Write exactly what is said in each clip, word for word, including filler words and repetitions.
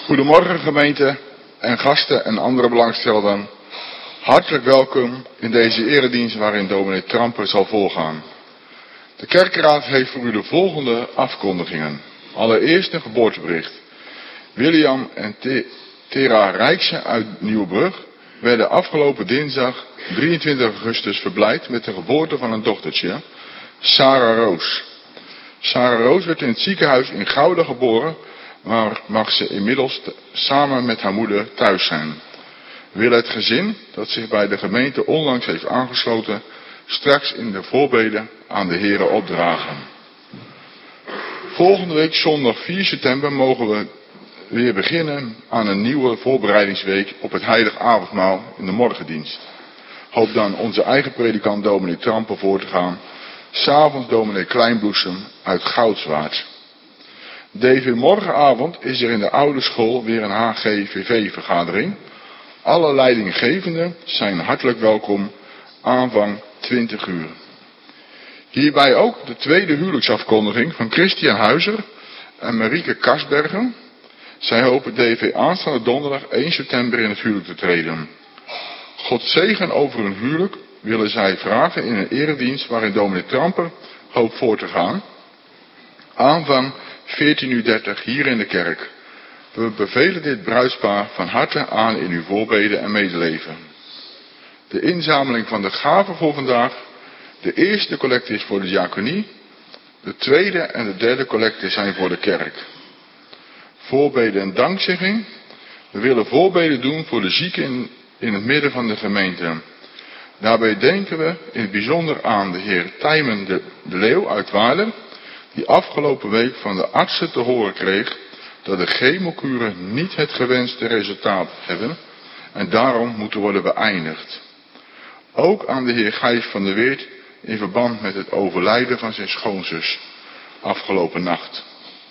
Goedemorgen gemeente en gasten en andere belangstellenden. Hartelijk welkom in deze eredienst waarin dominee Tramper zal voorgaan. De kerkraad heeft voor u de volgende afkondigingen. Allereerst een geboortebericht. William en Tera Rijkse uit Nieuwbrug werden afgelopen dinsdag drieëntwintig augustus verblijd met de geboorte van een dochtertje, Sarah Roos. Sarah Roos werd in het ziekenhuis in Gouda geboren, maar mag ze inmiddels samen met haar moeder thuis zijn. We willen het gezin, dat zich bij de gemeente onlangs heeft aangesloten, straks in de voorbeden aan de Here opdragen. Volgende week zondag vier september mogen we weer beginnen aan een nieuwe voorbereidingsweek op het heilig avondmaal in de morgendienst. Hoop dan onze eigen predikant dominee Tramper voor te gaan. 'S Avonds dominee Kleinbloesem uit Goudswaard. Deze morgenavond is er in de oude school weer een H G V V-vergadering. Alle leidinggevenden zijn hartelijk welkom, aanvang twintig uur. Hierbij ook de tweede huwelijksafkondiging van Christian Huizer en Marieke Kasbergen. Zij hopen D V aanstaande donderdag één september in het huwelijk te treden. God zegen over hun huwelijk willen zij vragen in een eredienst waarin dominee Tramper hoopt voor te gaan. Aanvang veertien uur dertig hier in de kerk. We bevelen dit bruidspaar van harte aan in uw voorbeden en medeleven. De inzameling van de gaven voor vandaag. De eerste collecte is voor de diaconie. De tweede en de derde collecte zijn voor de kerk. Voorbeden en dankzegging. We willen voorbeden doen voor de zieken in, in het midden van de gemeente. Daarbij denken we in het bijzonder aan de heer Tijmen de, de Leeuw uit Waarden, die afgelopen week van de artsen te horen kreeg dat de chemokuren niet het gewenste resultaat hebben en daarom moeten worden beëindigd. Ook aan de heer Gijs van der Weert in verband met het overlijden van zijn schoonzus afgelopen nacht.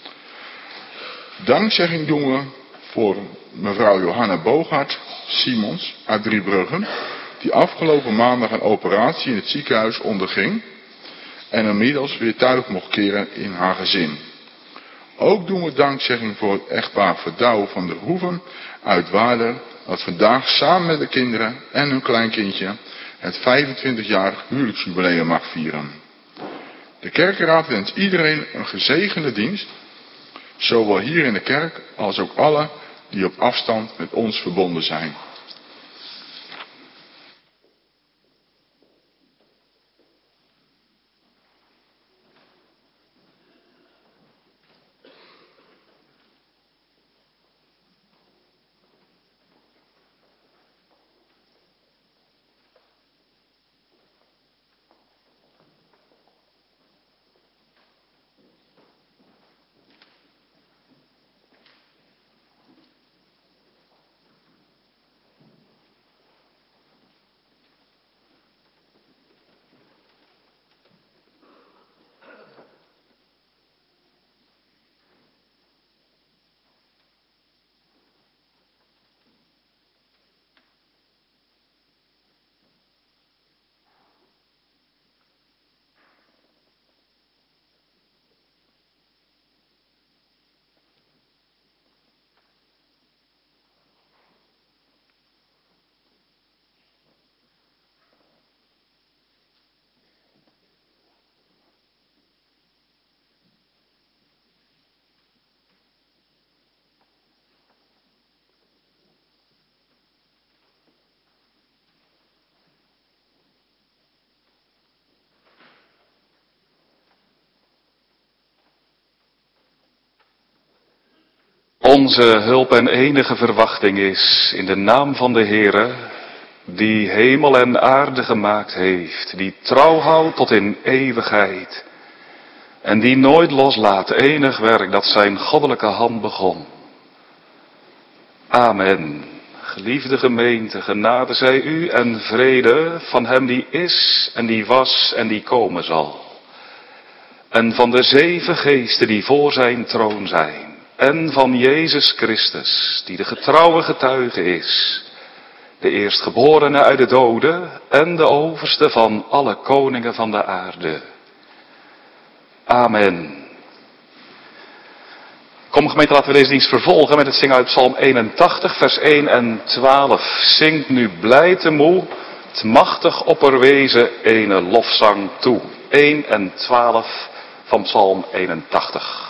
Dankzegging doen we voor mevrouw Johanna Bogaert Simons uit Driebruggen, die afgelopen maandag een operatie in het ziekenhuis onderging en inmiddels weer thuis mocht keren in haar gezin. Ook doen we dankzegging voor het echtpaar Verdouw van der Hoeven uit Waarden, dat vandaag samen met de kinderen en hun kleinkindje het vijfentwintigjarig huwelijksjubileum mag vieren. De kerkraad wenst iedereen een gezegende dienst, zowel hier in de kerk als ook alle die op afstand met ons verbonden zijn. Onze hulp en enige verwachting is in de naam van de Heere, die hemel en aarde gemaakt heeft, die trouw houdt tot in eeuwigheid en die nooit loslaat enig werk dat zijn goddelijke hand begon. Amen. Geliefde gemeente, genade zij u en vrede van hem die is en die was en die komen zal. En van de zeven geesten die voor zijn troon zijn. En van Jezus Christus, die de getrouwe getuige is, de eerstgeborene uit de doden en de overste van alle koningen van de aarde. Amen. Kom gemeente, laten we deze dienst vervolgen met het zingen uit Psalm eenentachtig, vers één en twaalf. Zingt nu blij te moe, het machtig opperwezen ene lofzang toe. één en twaalf van Psalm eenentachtig.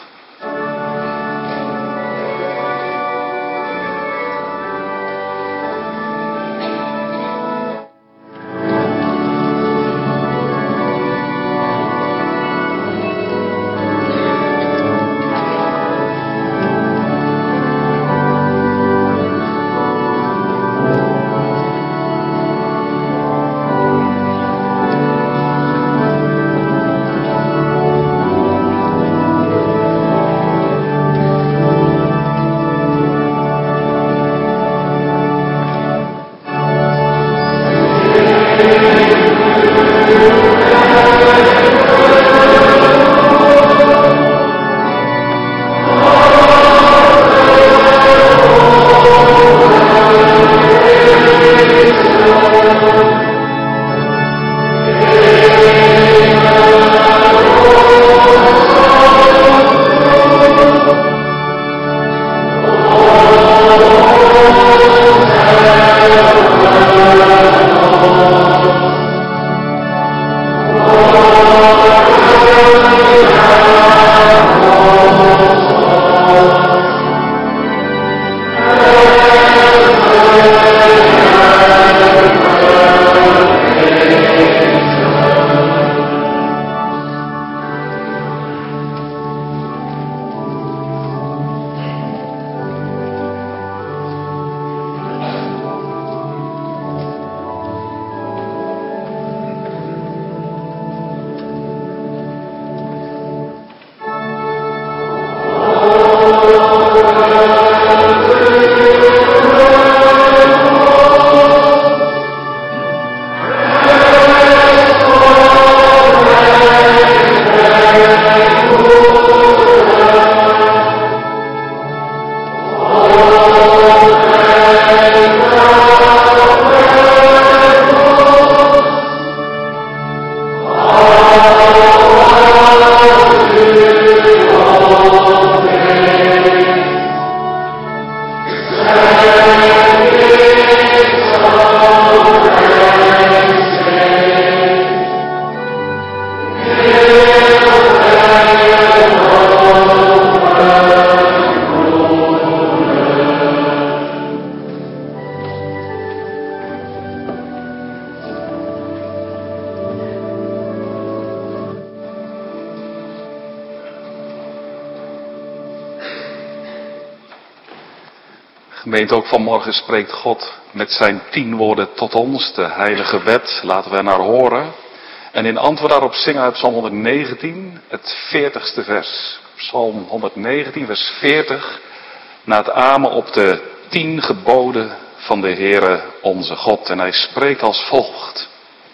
Gemeente, ook vanmorgen spreekt God met zijn tien woorden tot ons, de heilige wet. Laten we er naar horen. En in antwoord daarop zingen uit Psalm honderdnegentien, het veertigste vers. Psalm honderdnegentien, vers veertig, na het amen op de tien geboden van de Heere onze God. En hij spreekt als volgt.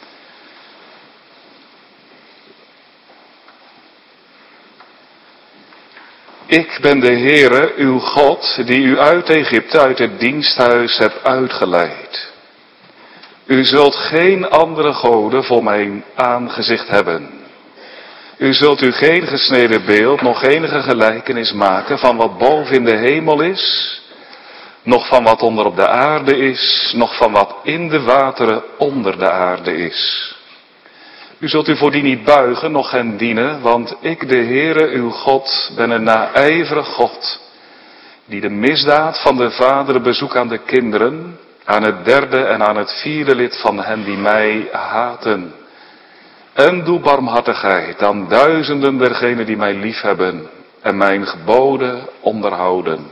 Ik ben de Heere, uw God, die u uit Egypte, uit het diensthuis hebt uitgeleid. U zult geen andere goden voor mijn aangezicht hebben. U zult u geen gesneden beeld, nog enige gelijkenis maken van wat boven in de hemel is, nog van wat onder op de aarde is, nog van wat in de wateren onder de aarde is. U zult u voor die niet buigen, noch hen dienen, want ik, de Heere, uw God, ben een naijverig God, die de misdaad van de vaderen bezoekt aan de kinderen, aan het derde en aan het vierde lid van hen die mij haten. En doe barmhartigheid aan duizenden dergenen die mij liefhebben en mijn geboden onderhouden.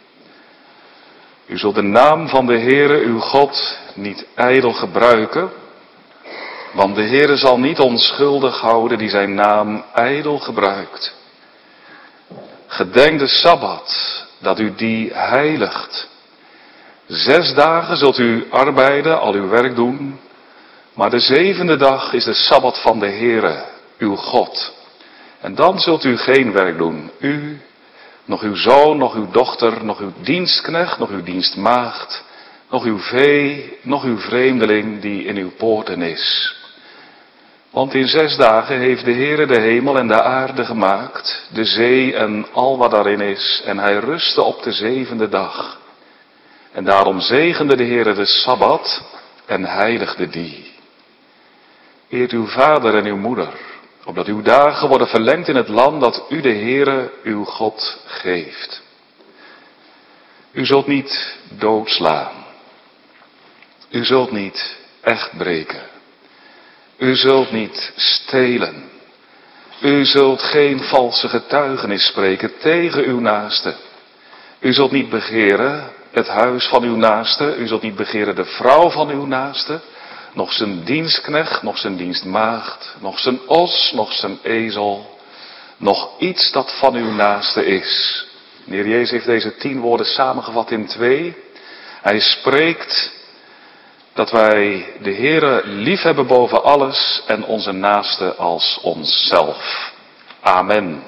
U zult de naam van de Heere, uw God, niet ijdel gebruiken, want de Heere zal niet onschuldig houden die zijn naam ijdel gebruikt. Gedenk de Sabbat, dat u die heiligt. Zes dagen zult u arbeiden, al uw werk doen, maar de zevende dag is de Sabbat van de Heere, uw God. En dan zult u geen werk doen, u, nog uw zoon, nog uw dochter, nog uw dienstknecht, nog uw dienstmaagd, nog uw vee, nog uw vreemdeling die in uw poorten is. Want in zes dagen heeft de Heere de hemel en de aarde gemaakt, de zee en al wat daarin is, en hij rustte op de zevende dag. En daarom zegende de Heere de Sabbat en heiligde die. Eert uw vader en uw moeder, opdat uw dagen worden verlengd in het land dat u de Heere uw God geeft. U zult niet doodslaan. U zult niet echt breken. U zult niet stelen. U zult geen valse getuigenis spreken tegen uw naaste. U zult niet begeren het huis van uw naaste. U zult niet begeren de vrouw van uw naaste. Nog zijn dienstknecht, nog zijn dienstmaagd, nog zijn os, nog zijn ezel. Nog iets dat van uw naaste is. De Heer Jezus heeft deze tien woorden samengevat in twee. Hij spreekt dat wij de Heere lief hebben boven alles en onze naaste als onszelf. Amen.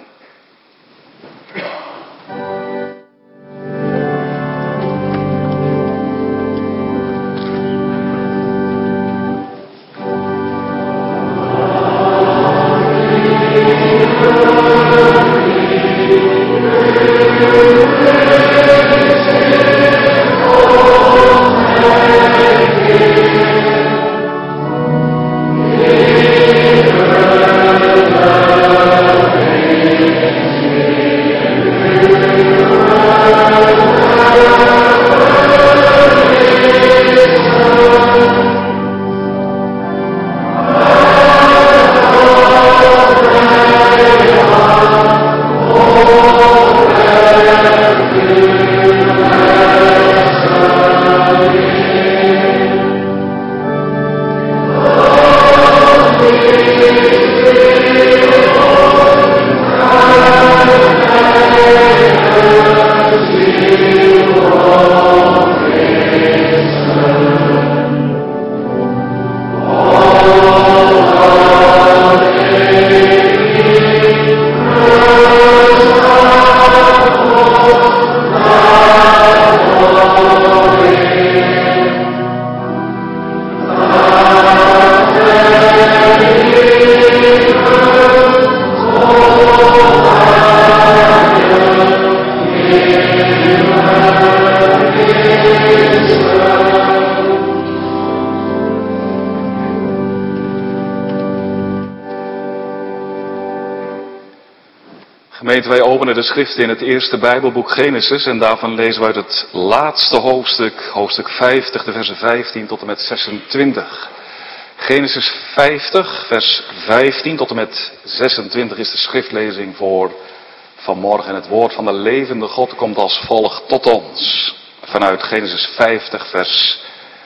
Gemeente, wij openen de schrift in het eerste Bijbelboek Genesis en daarvan lezen we uit het laatste hoofdstuk, hoofdstuk vijftig, de versen vijftien tot en met zesentwintig. Genesis vijftig, vers vijftien tot en met zesentwintig is de schriftlezing voor vanmorgen. En het woord van de levende God komt als volgt tot ons vanuit Genesis vijftig, vers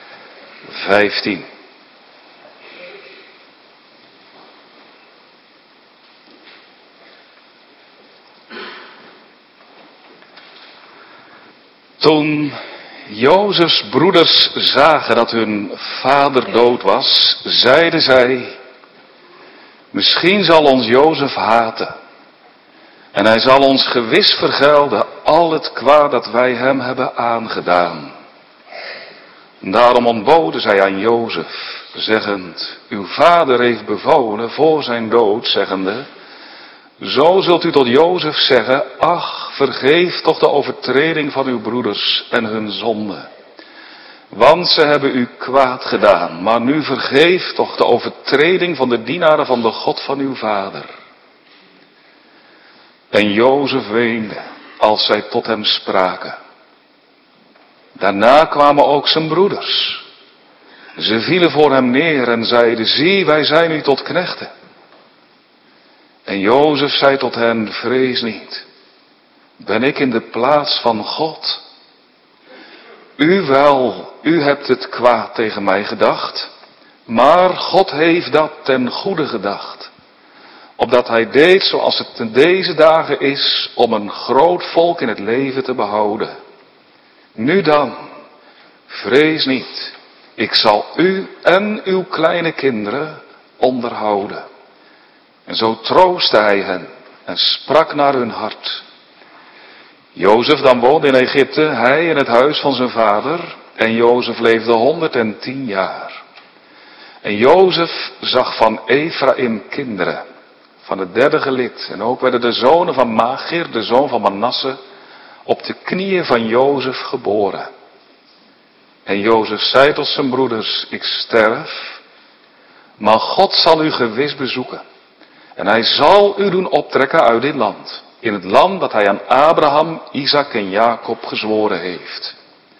vijftien. Toen Jozefs broeders zagen dat hun vader dood was, zeiden zij, misschien zal ons Jozef haten en hij zal ons gewis vergelden al het kwaad dat wij hem hebben aangedaan. Daarom ontboden zij aan Jozef, zeggend, uw vader heeft bevolen voor zijn dood, zeggende, zo zult u tot Jozef zeggen, ach, vergeef toch de overtreding van uw broeders en hun zonde. Want ze hebben u kwaad gedaan, maar nu vergeef toch de overtreding van de dienaren van de God van uw vader. En Jozef weende, als zij tot hem spraken. Daarna kwamen ook zijn broeders. Ze vielen voor hem neer en zeiden, zie, wij zijn u tot knechten. En Jozef zei tot hen, vrees niet, ben ik in de plaats van God? U wel, u hebt het kwaad tegen mij gedacht, maar God heeft dat ten goede gedacht, opdat hij deed zoals het ten deze dagen is, om een groot volk in het leven te behouden. Nu dan, vrees niet, ik zal u en uw kleine kinderen onderhouden. En zo troostte hij hen en sprak naar hun hart. Jozef dan woonde in Egypte, hij in het huis van zijn vader, en Jozef leefde honderd en tien jaar. En Jozef zag van Ephraim kinderen, van het derde gelid. En ook werden de zonen van Machir, de zoon van Manasse, op de knieën van Jozef geboren. En Jozef zei tot zijn broeders, ik sterf, maar God zal u gewis bezoeken. En hij zal u doen optrekken uit dit land, in het land dat hij aan Abraham, Isaac en Jacob gezworen heeft.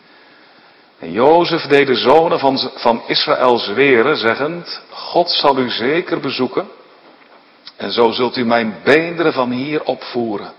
En Jozef deed de zonen van, van Israël zweren, zeggend, God zal u zeker bezoeken, en zo zult u mijn beenderen van hier opvoeren.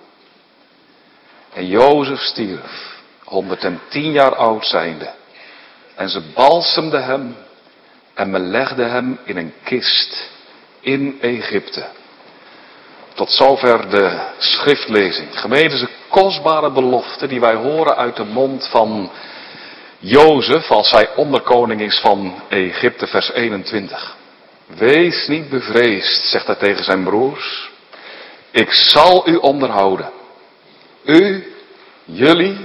En Jozef stierf, honderdtien jaar oud zijnde, en ze balsemden hem, en men legde hem in een kist in Egypte. Tot zover de schriftlezing. Gemeente, is een kostbare belofte die wij horen uit de mond van Jozef, als hij onderkoning is van Egypte, vers eenentwintig. Wees niet bevreesd, zegt hij tegen zijn broers. Ik zal u onderhouden. U, jullie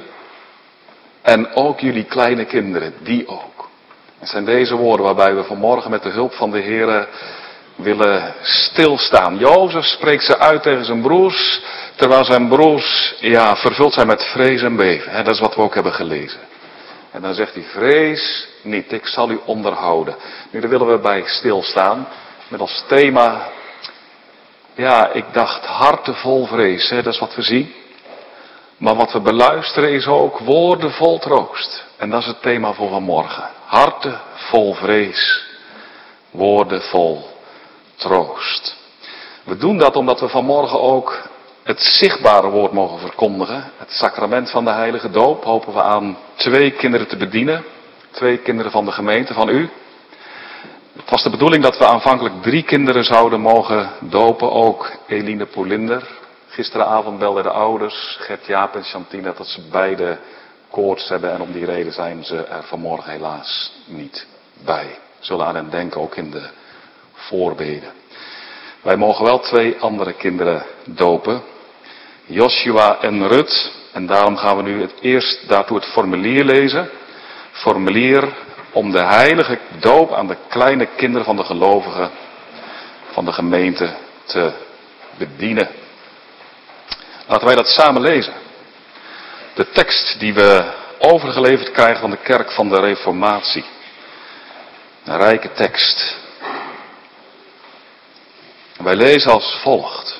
en ook jullie kleine kinderen, die ook. Het zijn deze woorden waarbij we vanmorgen met de hulp van de Heere willen stilstaan. Jozef spreekt ze uit tegen zijn broers, terwijl zijn broers, ja, vervuld zijn met vrees en beven. Hè, dat is wat we ook hebben gelezen. En dan zegt hij, vrees niet, ik zal u onderhouden. Nu, daar willen we bij stilstaan, met als thema, ja, ik dacht harten vol vrees, hè, dat is wat we zien. Maar wat we beluisteren is ook woorden vol troost. En dat is het thema voor vanmorgen. Harten vol vrees, woorden vol troost. We doen dat omdat we vanmorgen ook het zichtbare woord mogen verkondigen. Het sacrament van de heilige doop hopen we aan twee kinderen te bedienen. Twee kinderen van de gemeente, van u. Het was de bedoeling dat we aanvankelijk drie kinderen zouden mogen dopen. Ook Eline Polinder. Gisteravond belden de ouders, Gert, Jaap en Chantine, dat ze beide koorts hebben. En om die reden zijn ze er vanmorgen helaas niet bij. We zullen aan hen denken, ook in de voorbeden. Wij mogen wel twee andere kinderen dopen. Joshua en Rut. En daarom gaan we nu het eerst daartoe het formulier lezen. Formulier om de heilige doop aan de kleine kinderen van de gelovigen van de gemeente te bedienen. Laten wij dat samen lezen. De tekst die we overgeleverd krijgen van de kerk van de Reformatie. Een rijke tekst. Wij lezen als volgt.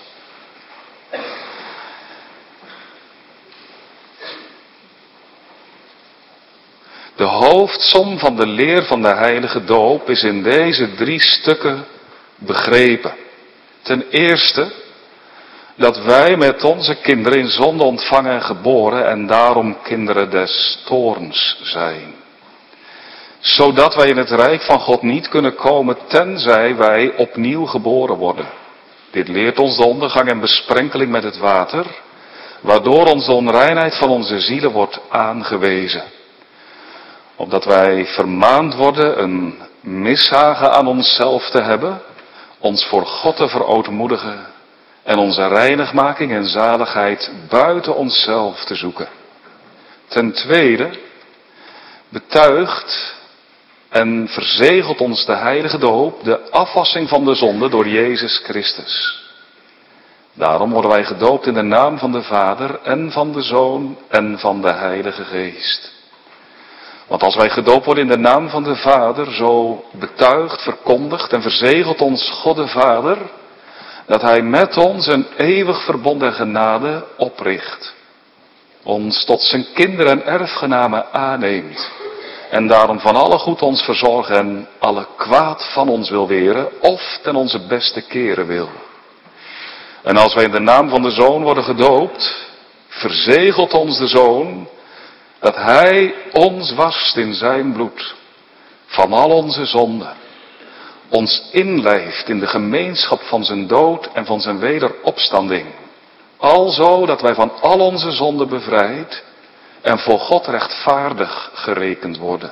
De hoofdsom van de leer van de heilige doop is in deze drie stukken begrepen. Ten eerste dat wij met onze kinderen in zonde ontvangen en geboren en daarom kinderen des toorns zijn. Zodat wij in het rijk van God niet kunnen komen tenzij wij opnieuw geboren worden. Dit leert ons de ondergang en besprenkeling met het water, waardoor ons de onreinheid van onze zielen wordt aangewezen. Opdat wij vermaand worden een mishagen aan onszelf te hebben, ons voor God te verootmoedigen en onze reinigmaking en zaligheid buiten onszelf te zoeken. Ten tweede betuigt en verzegelt ons de heilige doop de afwassing van de zonde door Jezus Christus. Daarom worden wij gedoopt in de naam van de Vader en van de Zoon en van de Heilige Geest. Want als wij gedoopt worden in de naam van de Vader, zo betuigt, verkondigt en verzegelt ons God de Vader, dat Hij met ons een eeuwig verbond en genade opricht. Ons tot zijn kinderen en erfgenamen aanneemt. En daarom van alle goed ons verzorgen en alle kwaad van ons wil weren of ten onze beste keren wil. En als wij in de naam van de Zoon worden gedoopt, verzegelt ons de Zoon dat Hij ons wast in zijn bloed van al onze zonden. Ons inlijft in de gemeenschap van zijn dood en van zijn wederopstanding. Alzo dat wij van al onze zonden bevrijd en voor God rechtvaardig gerekend worden.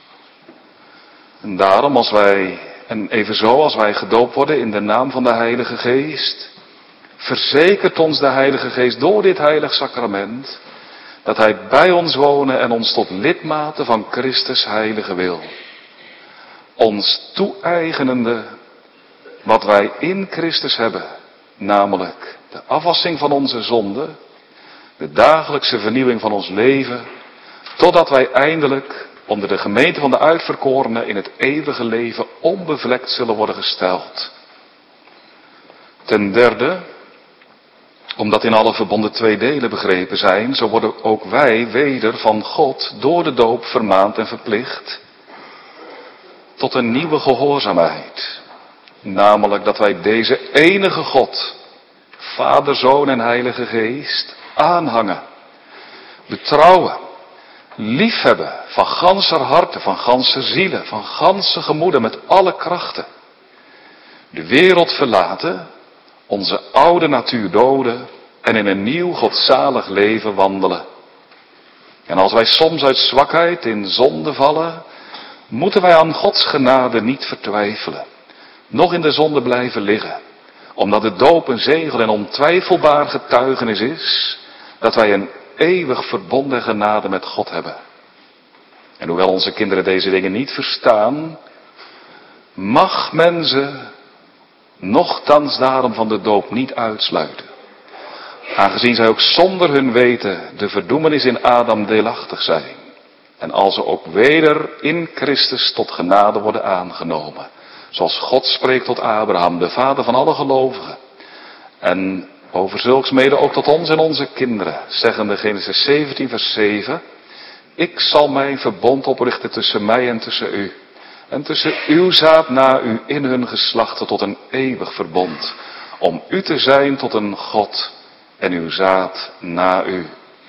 En daarom als wij, en evenzo als wij gedoopt worden in de naam van de Heilige Geest, verzekert ons de Heilige Geest door dit heilig sacrament, dat Hij bij ons wonen en ons tot lidmaten van Christus heilige wil. ons toe-eigenende wat wij in Christus hebben, namelijk de afwassing van onze zonden, de dagelijkse vernieuwing van ons leven, totdat wij eindelijk onder de gemeente van de uitverkorenen in het eeuwige leven onbevlekt zullen worden gesteld. Ten derde, omdat in alle verbonden twee delen begrepen zijn, zo worden ook wij weder van God door de doop vermaand en verplicht tot een nieuwe gehoorzaamheid. Namelijk dat wij deze enige God, Vader, Zoon en Heilige Geest, aanhangen, betrouwen, liefhebben van ganser harte, van ganse zielen, van ganse gemoeden, met alle krachten. De wereld verlaten, onze oude natuur doden en in een nieuw godzalig leven wandelen. En als wij soms uit zwakheid in zonde vallen, moeten wij aan Gods genade niet vertwijfelen, nog in de zonde blijven liggen, omdat de doop een zegel en ontwijfelbaar getuigenis is dat wij een eeuwig verbond en genade met God hebben. En hoewel onze kinderen deze dingen niet verstaan, mag men ze nochtans daarom van de doop niet uitsluiten. Aangezien zij ook zonder hun weten de verdoemenis in Adam deelachtig zijn. En als ze ook weder in Christus tot genade worden aangenomen. Zoals God spreekt tot Abraham, de vader van alle gelovigen. En over zulks mede ook tot ons en onze kinderen, zeggende Genesis zeventien vers zeven. Ik zal mijn verbond oprichten tussen mij en tussen u. En tussen uw zaad na u in hun geslachten tot een eeuwig verbond. Om u te zijn tot een God en uw zaad na u.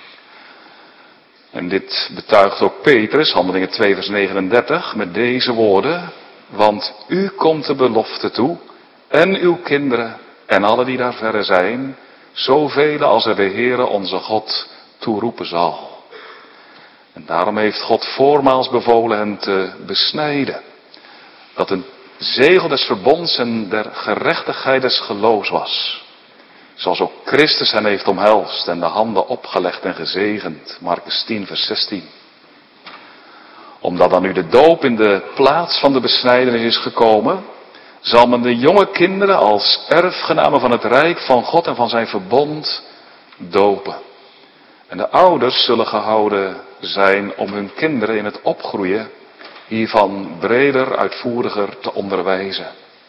En dit betuigt ook Petrus, Handelingen twee vers negenendertig, met deze woorden. Want u komt de belofte toe, en uw kinderen, en alle die daar verre zijn, zoveel als er de Heere onze God toeroepen zal. En daarom heeft God voormaals bevolen hen te besnijden. Dat een zegel des verbonds en der gerechtigheid des geloofs was. Zoals ook Christus hen heeft omhelst en de handen opgelegd en gezegend. Markus tien vers zestien. Omdat dan nu de doop in de plaats van de besnijdenis is gekomen, zal men de jonge kinderen als erfgenamen van het rijk van God en van zijn verbond dopen. En de ouders zullen gehouden zijn om hun kinderen in het opgroeien hiervan breder, uitvoeriger te onderwijzen.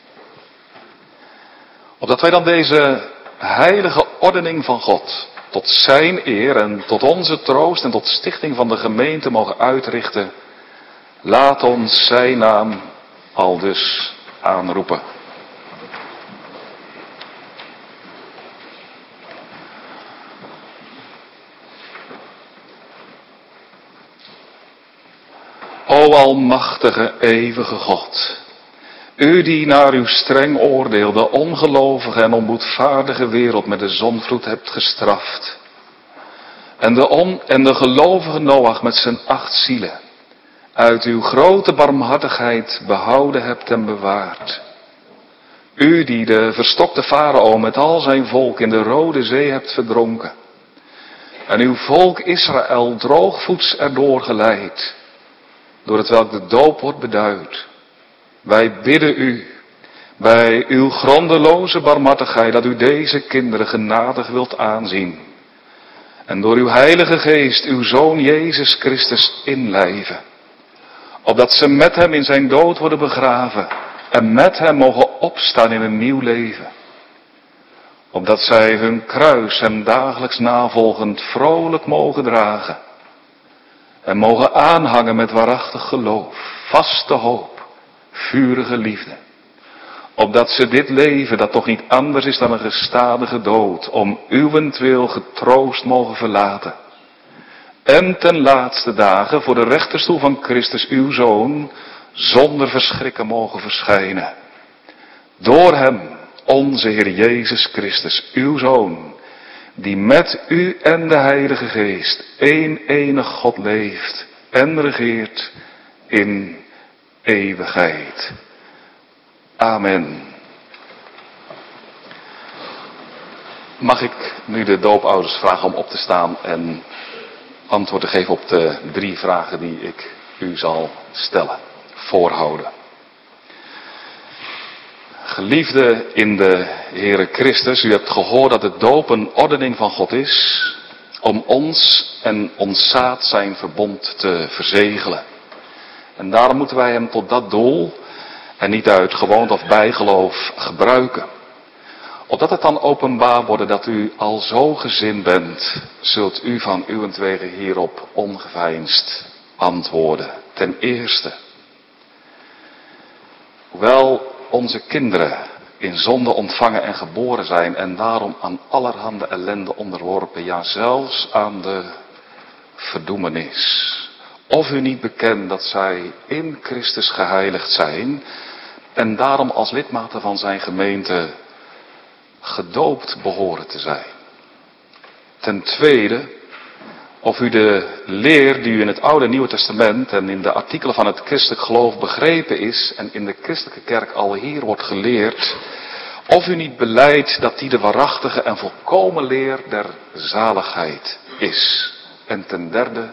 Opdat wij dan deze heilige ordening van God tot zijn eer en tot onze troost en tot stichting van de gemeente mogen uitrichten, laat ons zijn naam aldus aanroepen. O almachtige, eeuwige God, u die naar uw streng oordeel de ongelovige en onboedvaardige wereld met de zondvloed hebt gestraft, en de, on, en de gelovige Noach met zijn acht zielen uit uw grote barmhartigheid behouden hebt en bewaard. U die de verstokte farao met al zijn volk in de Rode Zee hebt verdronken, en uw volk Israël droogvoets erdoor geleid, door het welk de doop wordt beduid. Wij bidden u, bij uw grondeloze barmhartigheid, dat u deze kinderen genadig wilt aanzien. En door uw heilige geest, uw Zoon Jezus Christus inlijven. Opdat ze met hem in zijn dood worden begraven en met hem mogen opstaan in een nieuw leven. Opdat zij hun kruis hem dagelijks navolgend vrolijk mogen dragen. En mogen aanhangen met waarachtig geloof, vaste hoop, vurige liefde. Opdat ze dit leven, dat toch niet anders is dan een gestadige dood, om uwentwil getroost mogen verlaten. En ten laatste dagen voor de rechterstoel van Christus uw Zoon, zonder verschrikken mogen verschijnen. Door hem, onze Heer Jezus Christus, uw Zoon, die met u en de Heilige Geest één enig God leeft en regeert in eeuwigheid. Amen. Mag ik nu de doopouders vragen om op te staan en antwoord te geven op de drie vragen die ik u zal stellen, voorhouden. Geliefde in de Heere Christus, u hebt gehoord dat de doop een ordening van God is om ons en ons zaad zijn verbond te verzegelen. En daarom moeten wij hem tot dat doel en niet uit gewoonte of bijgeloof gebruiken. Opdat het dan openbaar wordt dat u al zo gezind bent, zult u van uwentwege hierop ongeveinsd antwoorden. Ten eerste, hoewel onze kinderen in zonde ontvangen en geboren zijn en daarom aan allerhande ellende onderworpen, ja zelfs aan de verdoemenis. Of u niet bekend dat zij in Christus geheiligd zijn en daarom als lidmaten van zijn gemeente gedoopt behoren te zijn. Ten tweede, of u de leer die u in het Oude en Nieuwe Testament en in de artikelen van het christelijk geloof begrepen is en in de christelijke kerk al hier wordt geleerd, of u niet belijdt dat die de waarachtige en volkomen leer der zaligheid is. En ten derde,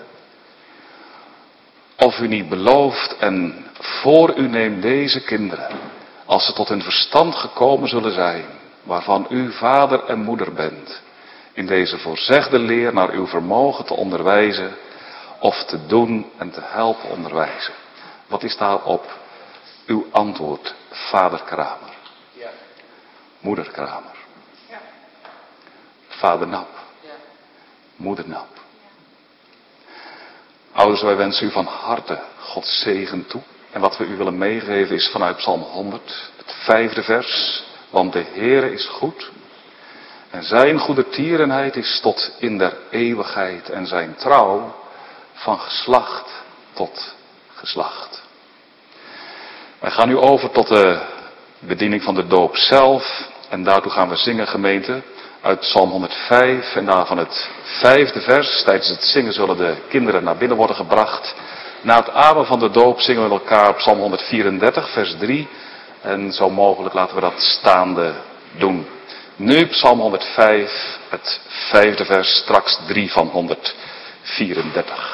of u niet belooft en voor u neemt deze kinderen, als ze tot hun verstand gekomen zullen zijn, waarvan u vader en moeder bent, in deze voorzegde leer naar uw vermogen te onderwijzen of te doen en te helpen onderwijzen. Wat is daarop uw antwoord, vader Kramer? Ja. Moeder Kramer? Ja. Vader Nap? Ja. Moeder Nap? Ja. Ouders, wij wensen u van harte Gods zegen toe. En wat we u willen meegeven is vanuit Psalm honderd, het vijfde vers. Want de Heere is goed. En zijn goedertierenheid is tot in der eeuwigheid en zijn trouw van geslacht tot geslacht. Wij gaan nu over tot de bediening van de doop zelf. En daartoe gaan we zingen, gemeente, uit Psalm honderdvijf en daarvan het vijfde vers. Tijdens het zingen zullen de kinderen naar binnen worden gebracht. Na het amen van de doop zingen we met elkaar Psalm honderdvierendertig, vers drie. En zo mogelijk laten we dat staande doen. Nu Psalm honderdvijf, het vijfde vers, straks drie van honderdvierendertig.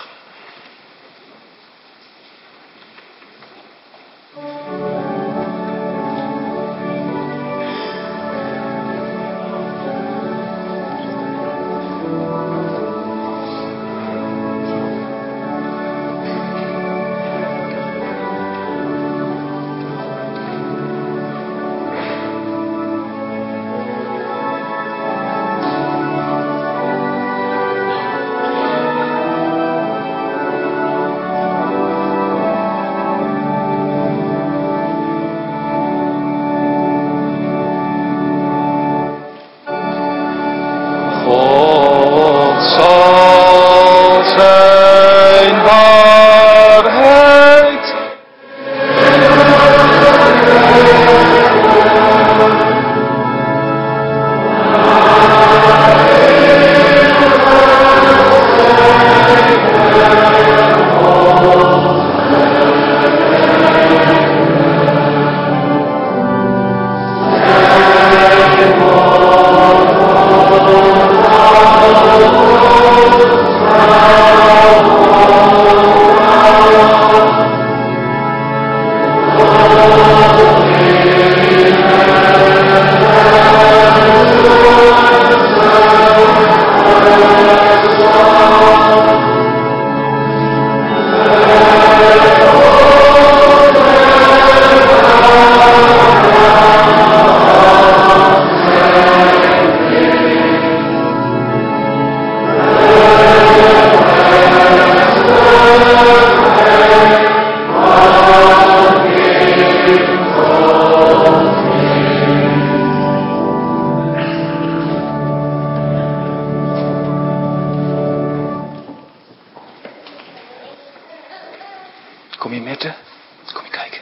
Kom je Mette? Kom je kijken.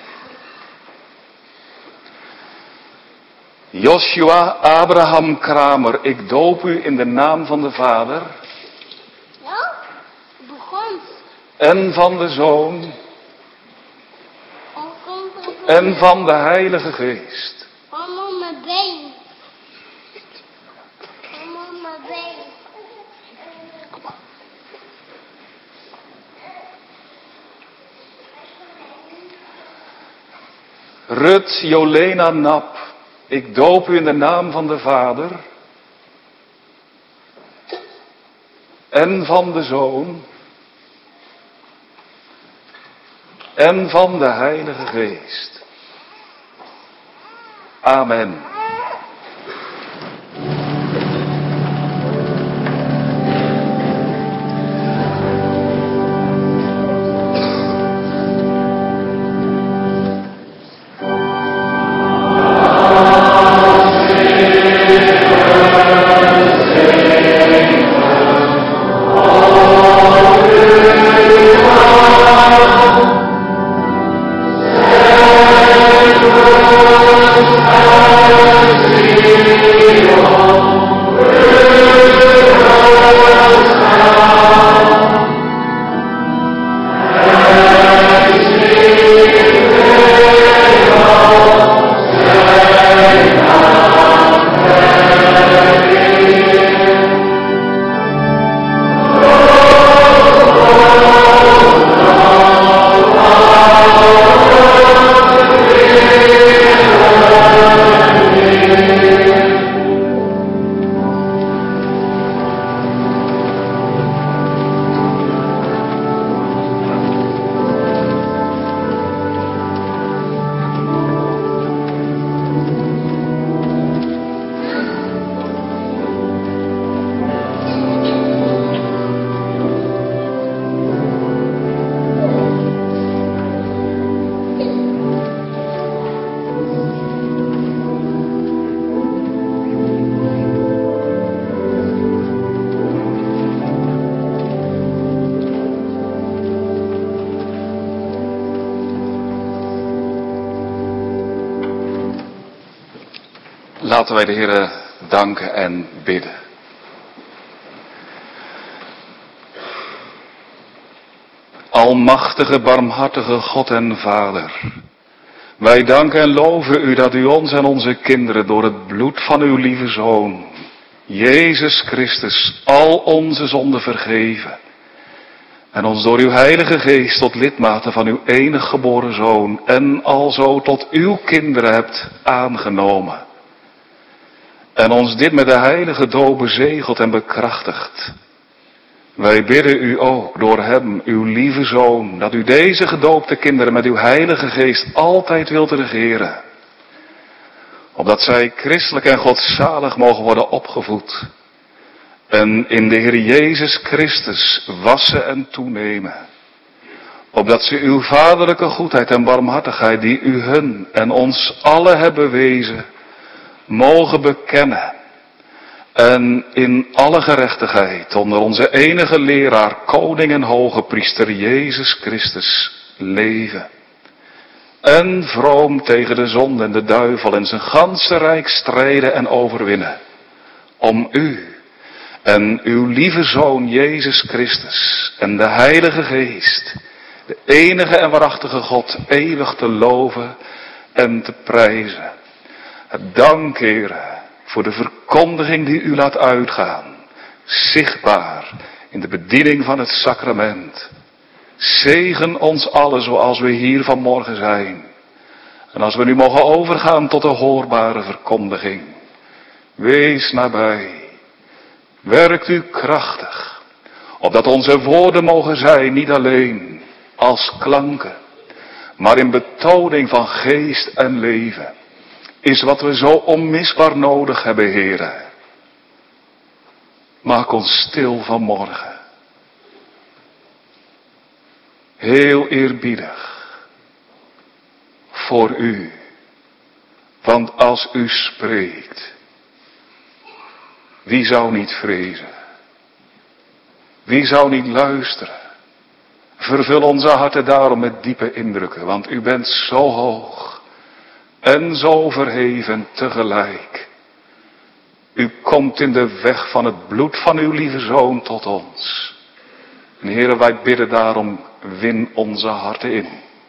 Joshua Abraham Kramer, ik doop u in de naam van de Vader. Ja, begon. En van de Zoon. En van de Heilige Geest. Kom op mijn been. Kom op mijn been. Kom maar. Rut Jolena Nap. Ik doop u in de naam van de Vader en van de Zoon en van de Heilige Geest. Amen. Laten wij de Heere danken en bidden. Almachtige, barmhartige God en Vader, wij danken en loven u dat u ons en onze kinderen door het bloed van uw lieve Zoon, Jezus Christus, al onze zonden vergeven en ons door uw Heilige Geest tot lidmaten van uw enig geboren Zoon en alzo tot uw kinderen hebt aangenomen. En ons dit met de heilige doop bezegeld en bekrachtigd. Wij bidden u ook door hem, uw lieve Zoon, dat u deze gedoopte kinderen met uw Heilige Geest altijd wilt regeren. Opdat zij christelijk en godzalig mogen worden opgevoed. En in de Heer Jezus Christus wassen en toenemen. Opdat ze uw vaderlijke goedheid en barmhartigheid die u hun en ons allen hebben bewezen, mogen bekennen en in alle gerechtigheid onder onze enige leraar, koning en hoge priester Jezus Christus leven. En vroom tegen de zonde en de duivel en zijn ganse rijk strijden en overwinnen. Om u en uw lieve Zoon Jezus Christus en de Heilige Geest, de enige en waarachtige God, eeuwig te loven en te prijzen. Dank, Heere, voor de verkondiging die u laat uitgaan, zichtbaar in de bediening van het sacrament. Zegen ons allen zoals we hier vanmorgen zijn. En als we nu mogen overgaan tot de hoorbare verkondiging, wees nabij, werkt u krachtig, opdat onze woorden mogen zijn niet alleen als klanken, maar in betoning van geest en leven. Is wat we zo onmisbaar nodig hebben, Heere. Maak ons stil vanmorgen. Heel eerbiedig. Voor u. Want als u spreekt, wie zou niet vrezen? Wie zou niet luisteren? Vervul onze harten daarom met diepe indrukken, want u bent zo hoog. En zo verheven tegelijk. U komt in de weg van het bloed van uw lieve Zoon tot ons. En Heere, wij bidden daarom, win onze harten in.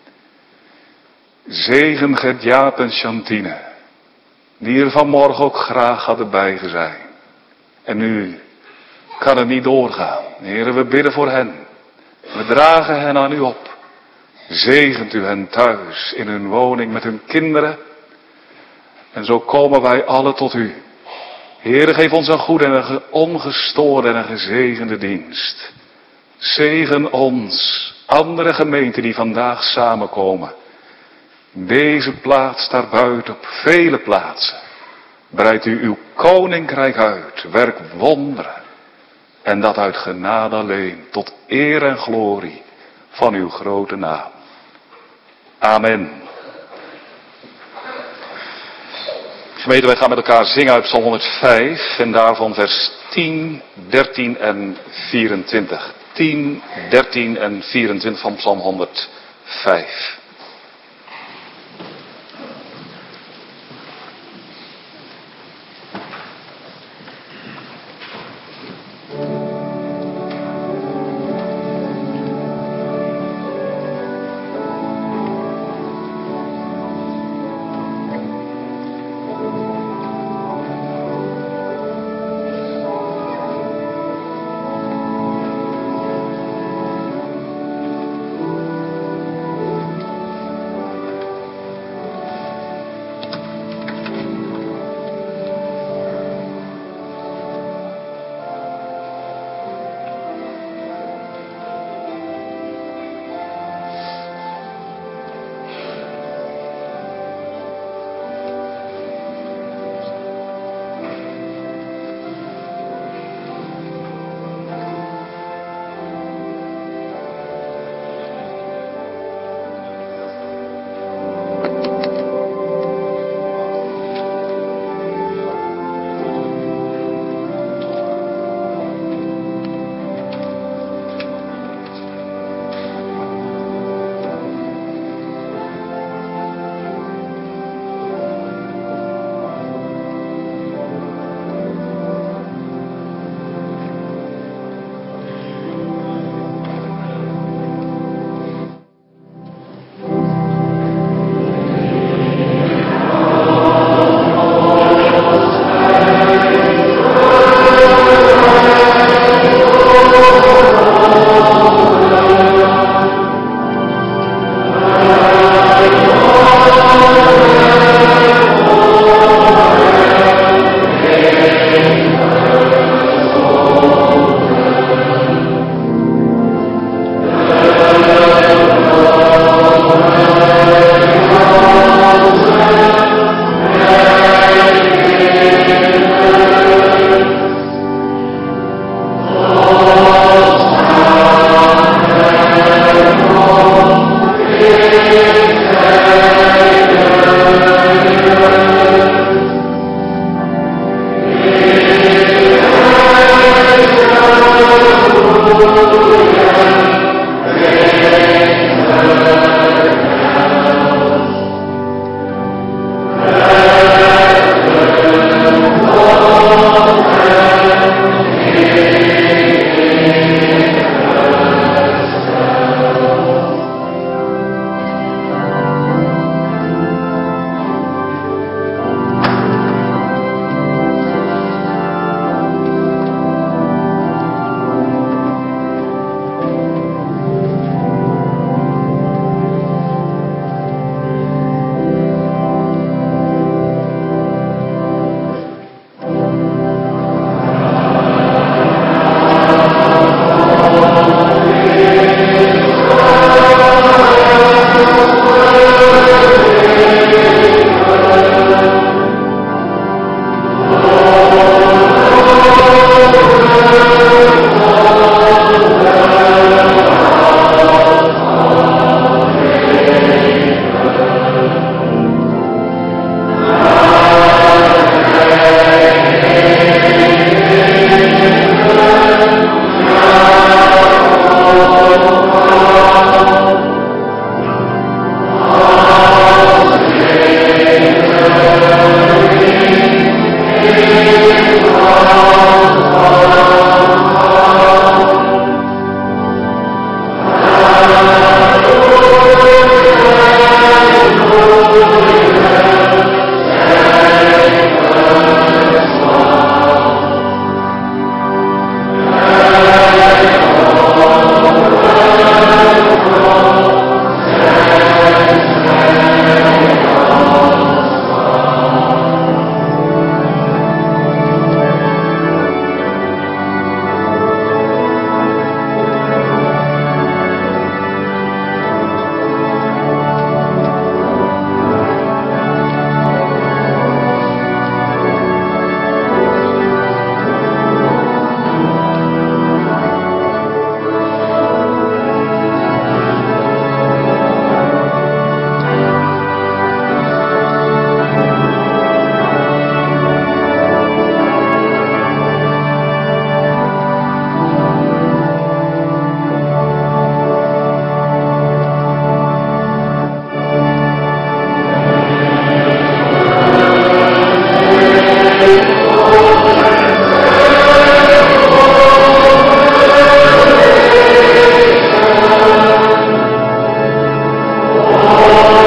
Zegen Gert-Jaap en Chantine, die er vanmorgen ook graag hadden bij zijn. En nu kan het niet doorgaan. Heere, we bidden voor hen. We dragen hen aan u op. Zegent u hen thuis in hun woning met hun kinderen. En zo komen wij alle tot u. Heere, geef ons een goede en een ongestoorde en een gezegende dienst. Zegen ons, andere gemeenten die vandaag samenkomen. Deze plaats daarbuiten, op vele plaatsen. Breidt u uw koninkrijk uit, werk wonderen. En dat uit genade alleen, tot eer en glorie van uw grote naam. Amen. Gemeente, wij gaan met elkaar zingen uit Psalm honderdvijf en daarvan vers tien, dertien en vierentwintig. tien, dertien en vierentwintig van Psalm honderdvijf.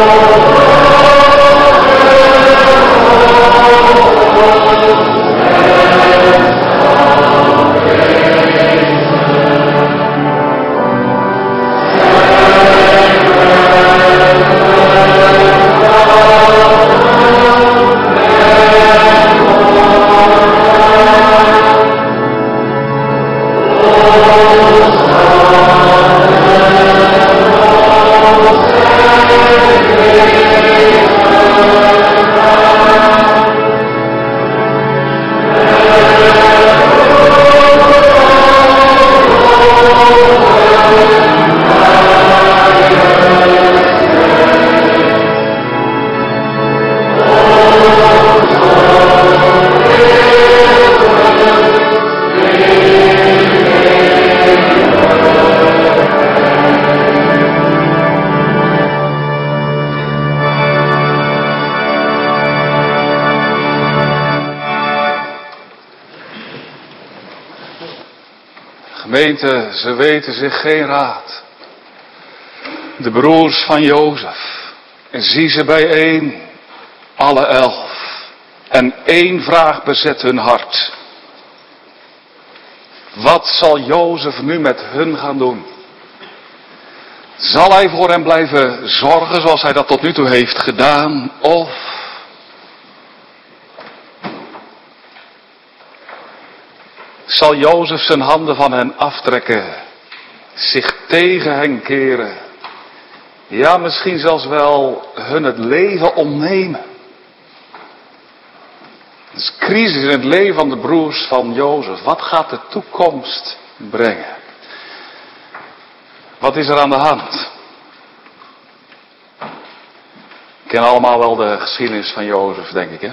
Gemeente, ze weten zich geen raad. De broers van Jozef. En zie ze bijeen, alle elf. En één vraag bezet hun hart. Wat zal Jozef nu met hun gaan doen? Zal hij voor hen blijven zorgen zoals hij dat tot nu toe heeft gedaan? Of zal Jozef zijn handen van hen aftrekken, zich tegen hen keren, ja misschien zelfs wel hun het leven ontnemen? Het is crisis in het leven van de broers van Jozef. Wat gaat de toekomst brengen? Wat is er aan de hand? We kennen allemaal wel de geschiedenis van Jozef, denk ik, hè?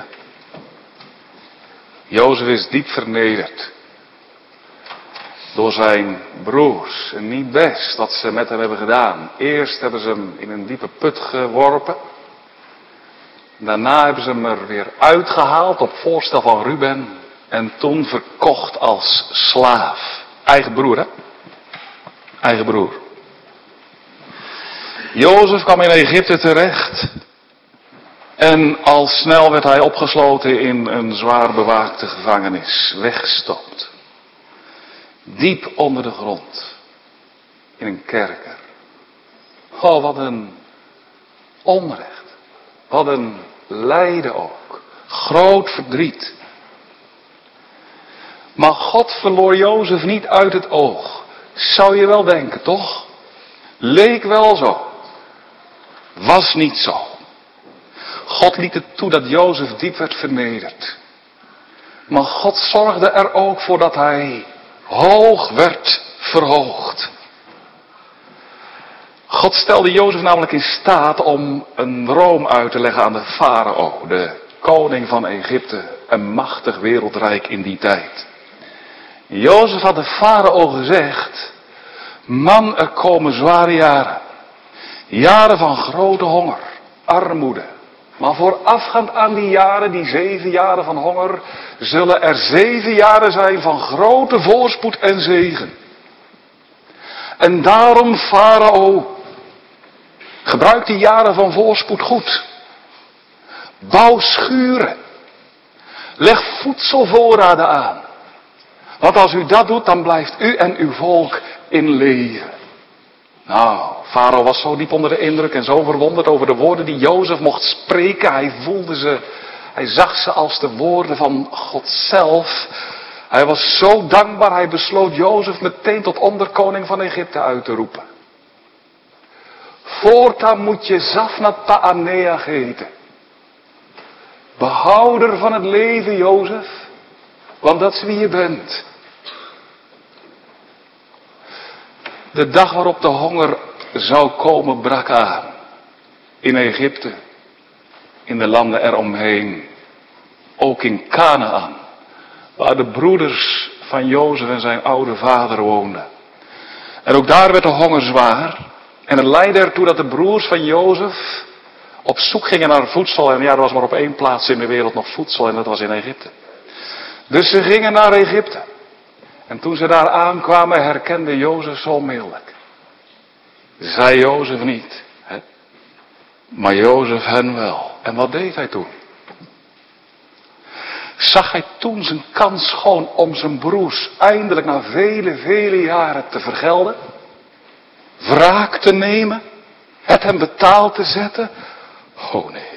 Jozef is diep vernederd door zijn broers. En niet best wat ze met hem hebben gedaan. Eerst hebben ze hem in een diepe put geworpen. Daarna hebben ze hem er weer uitgehaald op voorstel van Ruben. En toen verkocht als slaaf. Eigen broer, hè? Eigen broer. Jozef kwam in Egypte terecht. En al snel werd hij opgesloten in een zwaar bewaakte gevangenis. Weggestopt. Diep onder de grond. In een kerker. Oh, wat een onrecht. Wat een lijden ook. Groot verdriet. Maar God verloor Jozef niet uit het oog. Zou je wel denken, toch? Leek wel zo. Was niet zo. God liet het toe dat Jozef diep werd vernederd. Maar God zorgde er ook voor dat hij hoog werd verhoogd. God stelde Jozef namelijk in staat om een droom uit te leggen aan de farao, de koning van Egypte, een machtig wereldrijk in die tijd. Jozef had de farao gezegd: man, er komen zware jaren. Jaren van grote honger, armoede. Maar voorafgaand aan die jaren, die zeven jaren van honger, zullen er zeven jaren zijn van grote voorspoed en zegen. En daarom, farao, gebruik die jaren van voorspoed goed. Bouw schuren. Leg voedselvoorraden aan. Want als u dat doet, dan blijft u en uw volk in leven. Nou, farao was zo diep onder de indruk en zo verwonderd over de woorden die Jozef mocht spreken. Hij voelde ze, hij zag ze als de woorden van God zelf. Hij was zo dankbaar, hij besloot Jozef meteen tot onderkoning van Egypte uit te roepen. Voortaan moet je Zafnat Paaneach heten. Behouder van het leven, Jozef, want dat is wie je bent. De dag waarop de honger zou komen brak aan. In Egypte, in de landen eromheen, ook in Kanaan, waar de broeders van Jozef en zijn oude vader woonden. En ook daar werd de honger zwaar. En het leidde ertoe dat de broers van Jozef op zoek gingen naar voedsel. En ja, er was maar op één plaats in de wereld nog voedsel en dat was in Egypte. Dus ze gingen naar Egypte. En toen ze daar aankwamen, herkende Jozef zo onmiddellijk. Zei Jozef niet. Hè? Maar Jozef hen wel. En wat deed hij toen? Zag hij toen zijn kans gewoon om zijn broers eindelijk na vele, vele jaren te vergelden? Wraak te nemen? Het hem betaald te zetten? Oh nee.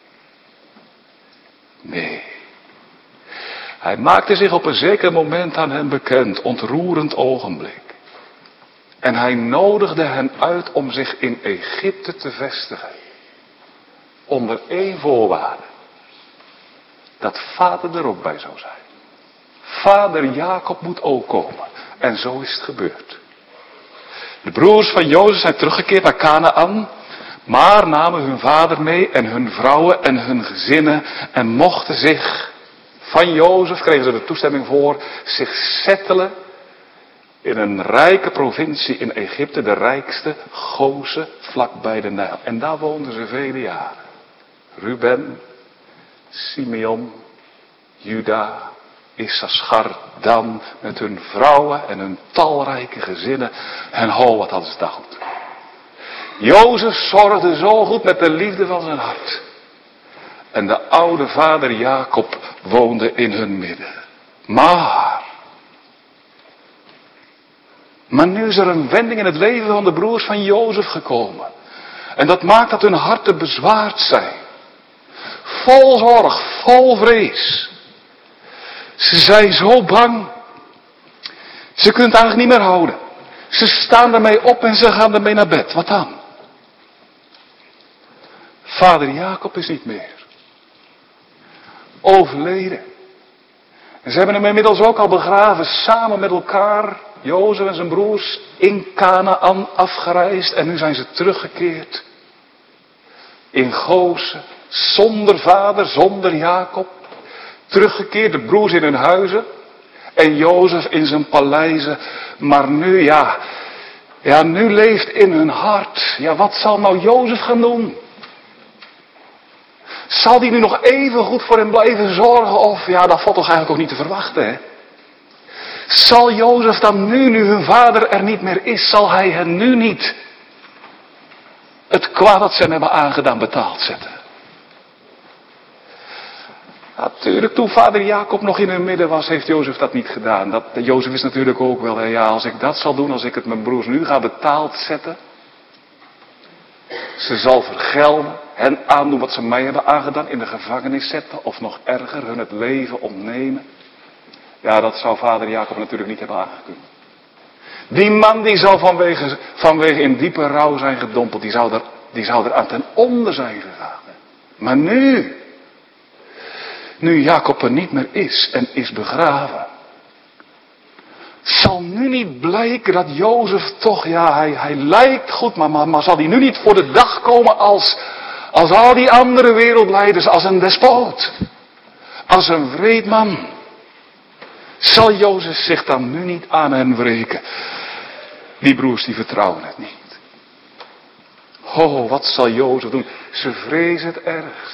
Nee. Hij maakte zich op een zeker moment aan hen bekend, ontroerend ogenblik. En hij nodigde hen uit om zich in Egypte te vestigen. Onder één voorwaarde. Dat vader er ook bij zou zijn. Vader Jacob moet ook komen. En zo is het gebeurd. De broers van Jozef zijn teruggekeerd naar Kanaän. Maar namen hun vader mee en hun vrouwen en hun gezinnen. En mochten zich van Jozef, kregen ze de toestemming voor, zich settelen in een rijke provincie in Egypte, de rijkste, Gozen, vlakbij de Nijl. En daar woonden ze vele jaren. Ruben, Simeon, Juda, Issachar, Dan, met hun vrouwen en hun talrijke gezinnen. En ho, wat hadden ze daar goed. Jozef zorgde zo goed met de liefde van zijn hart. En de oude vader Jacob woonde in hun midden. Maar, maar nu is er een wending in het leven van de broers van Jozef gekomen. En dat maakt dat hun harten bezwaard zijn. Vol zorg, vol vrees. Ze zijn zo bang. Ze kunnen het eigenlijk niet meer houden. Ze staan ermee op en ze gaan ermee naar bed. Wat dan? Vader Jacob is niet meer. Overleden. En ze hebben hem inmiddels ook al begraven, samen met elkaar, Jozef en zijn broers, in Kanaän afgereisd. En nu zijn ze teruggekeerd. In Gozen, zonder vader, zonder Jacob. Teruggekeerd, de broers in hun huizen. En Jozef in zijn paleizen. Maar nu, ja, ja, nu leeft in hun hart. Ja, wat zal nou Jozef gaan doen? Zal die nu nog even goed voor hem blijven zorgen? Of, ja, dat valt toch eigenlijk ook niet te verwachten, hè? Zal Jozef dan nu, nu hun vader er niet meer is, zal hij hen nu niet het kwaad dat ze hem hebben aangedaan betaald zetten? Natuurlijk, toen vader Jacob nog in hun midden was, heeft Jozef dat niet gedaan. Dat, Jozef is natuurlijk ook wel, ja, als ik dat zal doen, als ik het mijn broers nu ga betaald zetten. Ze zal vergelden, hen aandoen wat ze mij hebben aangedaan, in de gevangenis zetten, of nog erger, hun het leven ontnemen. Ja, dat zou vader Jacob natuurlijk niet hebben aangekund. Die man die zou vanwege, vanwege in diepe rouw zijn gedompeld, die zou er, die zou er aan ten onder zijn gegaan. Maar nu, nu Jacob er niet meer is en is begraven, zal nu niet blijken dat Jozef toch, ja, hij, hij lijkt goed, maar, maar, maar zal hij nu niet voor de dag komen als, als al die andere wereldleiders, als een despoot, als een wreed man? Zal Jozef zich dan nu niet aan hen wreken? Die broers die vertrouwen het niet. Oh, wat zal Jozef doen? Ze vrezen het ergste.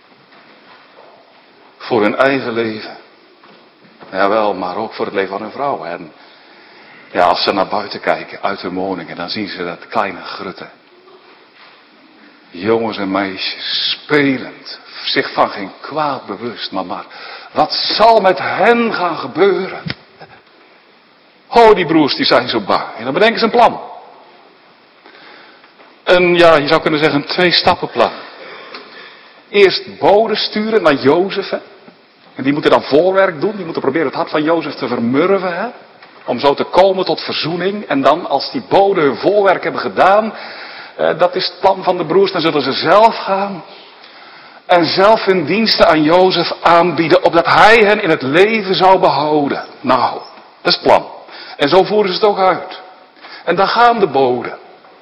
Voor hun eigen leven. Jawel, maar ook voor het leven van hun vrouw. En ja, als ze naar buiten kijken, uit hun woningen, dan zien ze dat kleine grutten. Jongens en meisjes, spelend, zich van geen kwaad bewust, maar maar, wat zal met hen gaan gebeuren? Oh, die broers, die zijn zo bang. En dan bedenken ze een plan. Een, ja, je zou kunnen zeggen een twee-stappenplan. Eerst boden sturen naar Jozef, hè. En die moeten dan voorwerk doen. Die moeten proberen het hart van Jozef te vermurven, hè. Om zo te komen tot verzoening. En dan, als die boden hun voorwerk hebben gedaan, eh, dat is het plan van de broers, dan zullen ze zelf gaan. En zelf hun diensten aan Jozef aanbieden, opdat hij hen in het leven zou behouden. Nou, dat is het plan. En zo voeren ze het ook uit. En dan gaan de boden.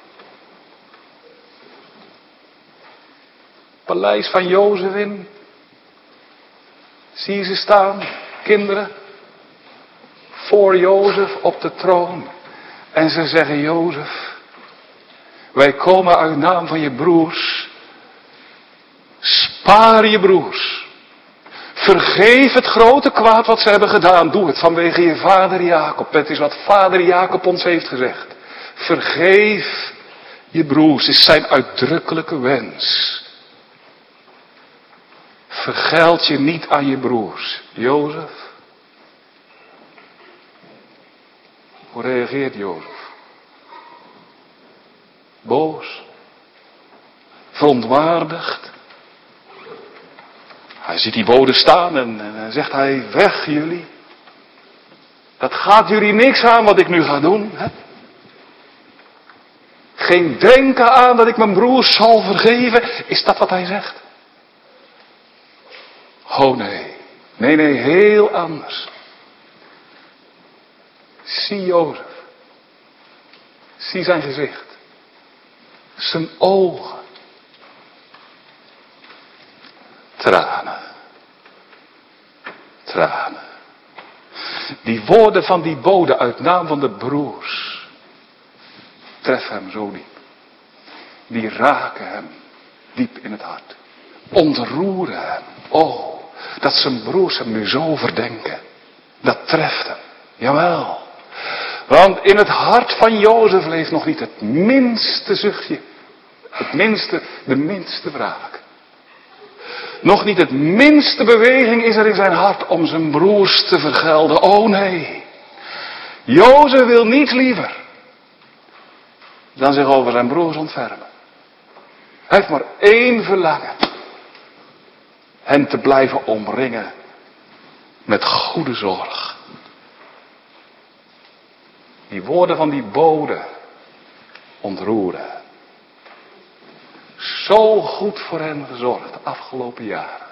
Paleis van Jozef in. Zie je ze staan, kinderen. Voor Jozef op de troon. En ze zeggen, Jozef, wij komen uit naam van je broers. Spaar je broers. Vergeef het grote kwaad wat ze hebben gedaan. Doe het vanwege je vader Jacob. Het is wat vader Jacob ons heeft gezegd. Vergeef je broers, is zijn uitdrukkelijke wens. Vergeld je niet aan je broers. Jozef? Hoe reageert Jozef? Boos? Verontwaardigd? Hij ziet die bode staan en, en dan zegt hij, weg jullie. Dat gaat jullie niks aan wat ik nu ga doen. Hè? Geen denken aan dat ik mijn broers zal vergeven. Is dat wat hij zegt? Oh nee. Nee, nee, heel anders. Zie Jozef. Zie zijn gezicht. Zijn ogen. Tranen. Tranen. Die woorden van die bode uit naam van de broers. Treffen hem zo diep. Die raken hem diep in het hart. Ontroeren hem. Oh, dat zijn broers hem nu zo verdenken. Dat treft hem. Jawel. Want in het hart van Jozef leeft nog niet het minste zuchtje. Het minste, de minste wraak. Nog niet het minste beweging is er in zijn hart om zijn broers te vergelden. Oh nee. Jozef wil niets liever dan zich over zijn broers ontfermen. Hij heeft maar één verlangen. Hen te blijven omringen met goede zorg. Die woorden van die bode ontroeren. Zo goed voor hen gezorgd de afgelopen jaren.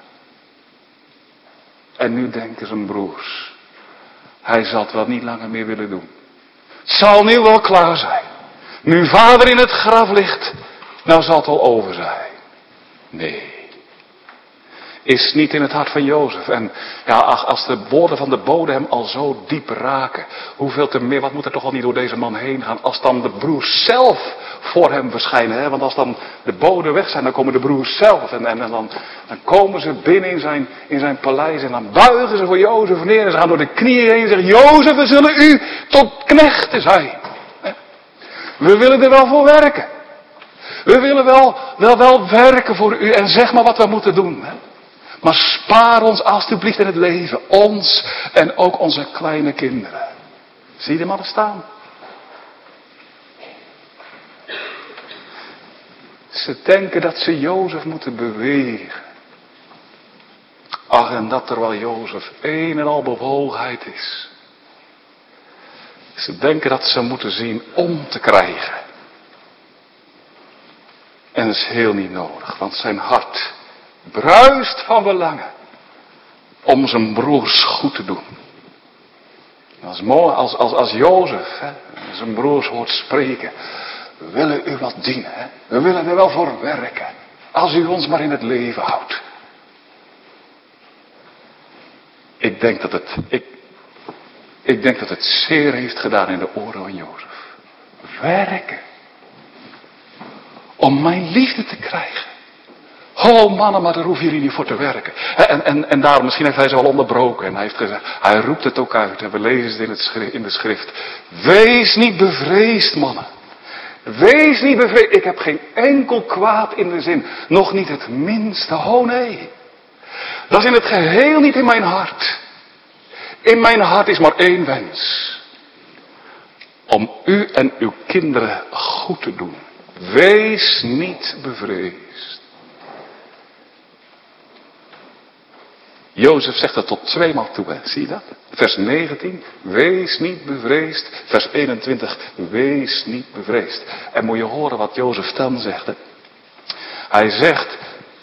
En nu denken zijn broers, hij zal het wel niet langer meer willen doen. Het zal nu wel klaar zijn. Nu vader in het graf ligt, nou zal het al over zijn. Nee. Is niet in het hart van Jozef. En ja, als de woorden van de bode hem al zo diep raken. Hoeveel te meer, wat moet er toch al niet door deze man heen gaan. Als dan de broers zelf voor hem verschijnen. Hè? Want als dan de boden weg zijn, dan komen de broers zelf. En, en, en dan, dan komen ze binnen in zijn, in zijn paleis. En dan buigen ze voor Jozef neer. En ze gaan door de knieën heen en zeggen, Jozef, we zullen u tot knechten zijn. We willen er wel voor werken. We willen wel, wel, wel werken voor u. En zeg maar wat we moeten doen. Hè? Maar spaar ons alstublieft in het leven. Ons en ook onze kleine kinderen. Zie je de mannen staan? Ze denken dat ze Jozef moeten bewegen. Ach, en dat terwijl Jozef een en al bewogenheid is. Ze denken dat ze moeten zien om te krijgen. En dat is heel niet nodig, want zijn hart bruist van verlangen om zijn broers goed te doen. Dat is mooi als, als, als Jozef hè, zijn broers hoort spreken. We willen u wat dienen. Hè? We willen er wel voor werken. Als u ons maar in het leven houdt. Ik denk dat het, ik, ik denk dat het zeer heeft gedaan in de oren van Jozef. Werken. Om mijn liefde te krijgen. Oh mannen, maar daar hoeven jullie niet voor te werken. En, en, en daarom, misschien heeft hij ze wel onderbroken. En hij heeft gezegd, hij roept het ook uit. En we lezen het in, het schrift, in de schrift. Wees niet bevreesd, mannen. Wees niet bevreesd. Ik heb geen enkel kwaad in de zin. Nog niet het minste. Oh nee. Dat is in het geheel niet in mijn hart. In mijn hart is maar één wens. Om u en uw kinderen goed te doen. Wees niet bevreesd. Jozef zegt dat tot tweemaal toe, hè? Zie je dat? Vers negentien, wees niet bevreesd. Vers eenentwintig, wees niet bevreesd. En moet je horen wat Jozef dan zegt, hè? Hij zegt,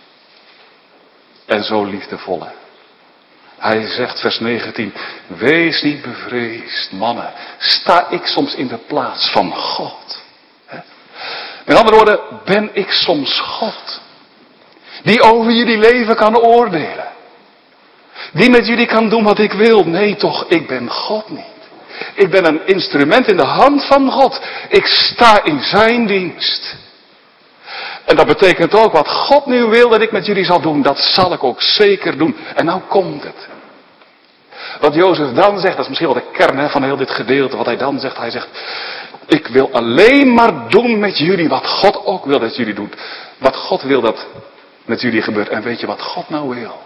en zo liefdevol, hè? Hij zegt, vers negentien, wees niet bevreesd, mannen. Sta ik soms in de plaats van God? Hè? Met andere woorden, ben ik soms God? Die over jullie leven kan oordelen. Die met jullie kan doen wat ik wil. Nee toch, ik ben God niet. Ik ben een instrument in de hand van God. Ik sta in zijn dienst. En dat betekent ook wat God nu wil dat ik met jullie zal doen. Dat zal ik ook zeker doen. En nou komt het. Wat Jozef dan zegt, dat is misschien wel de kern hè, van heel dit gedeelte. Wat hij dan zegt, hij zegt, Ik wil alleen maar doen met jullie wat God ook wil dat jullie doen. Wat God wil dat met jullie gebeurt. En weet je wat God nou wil?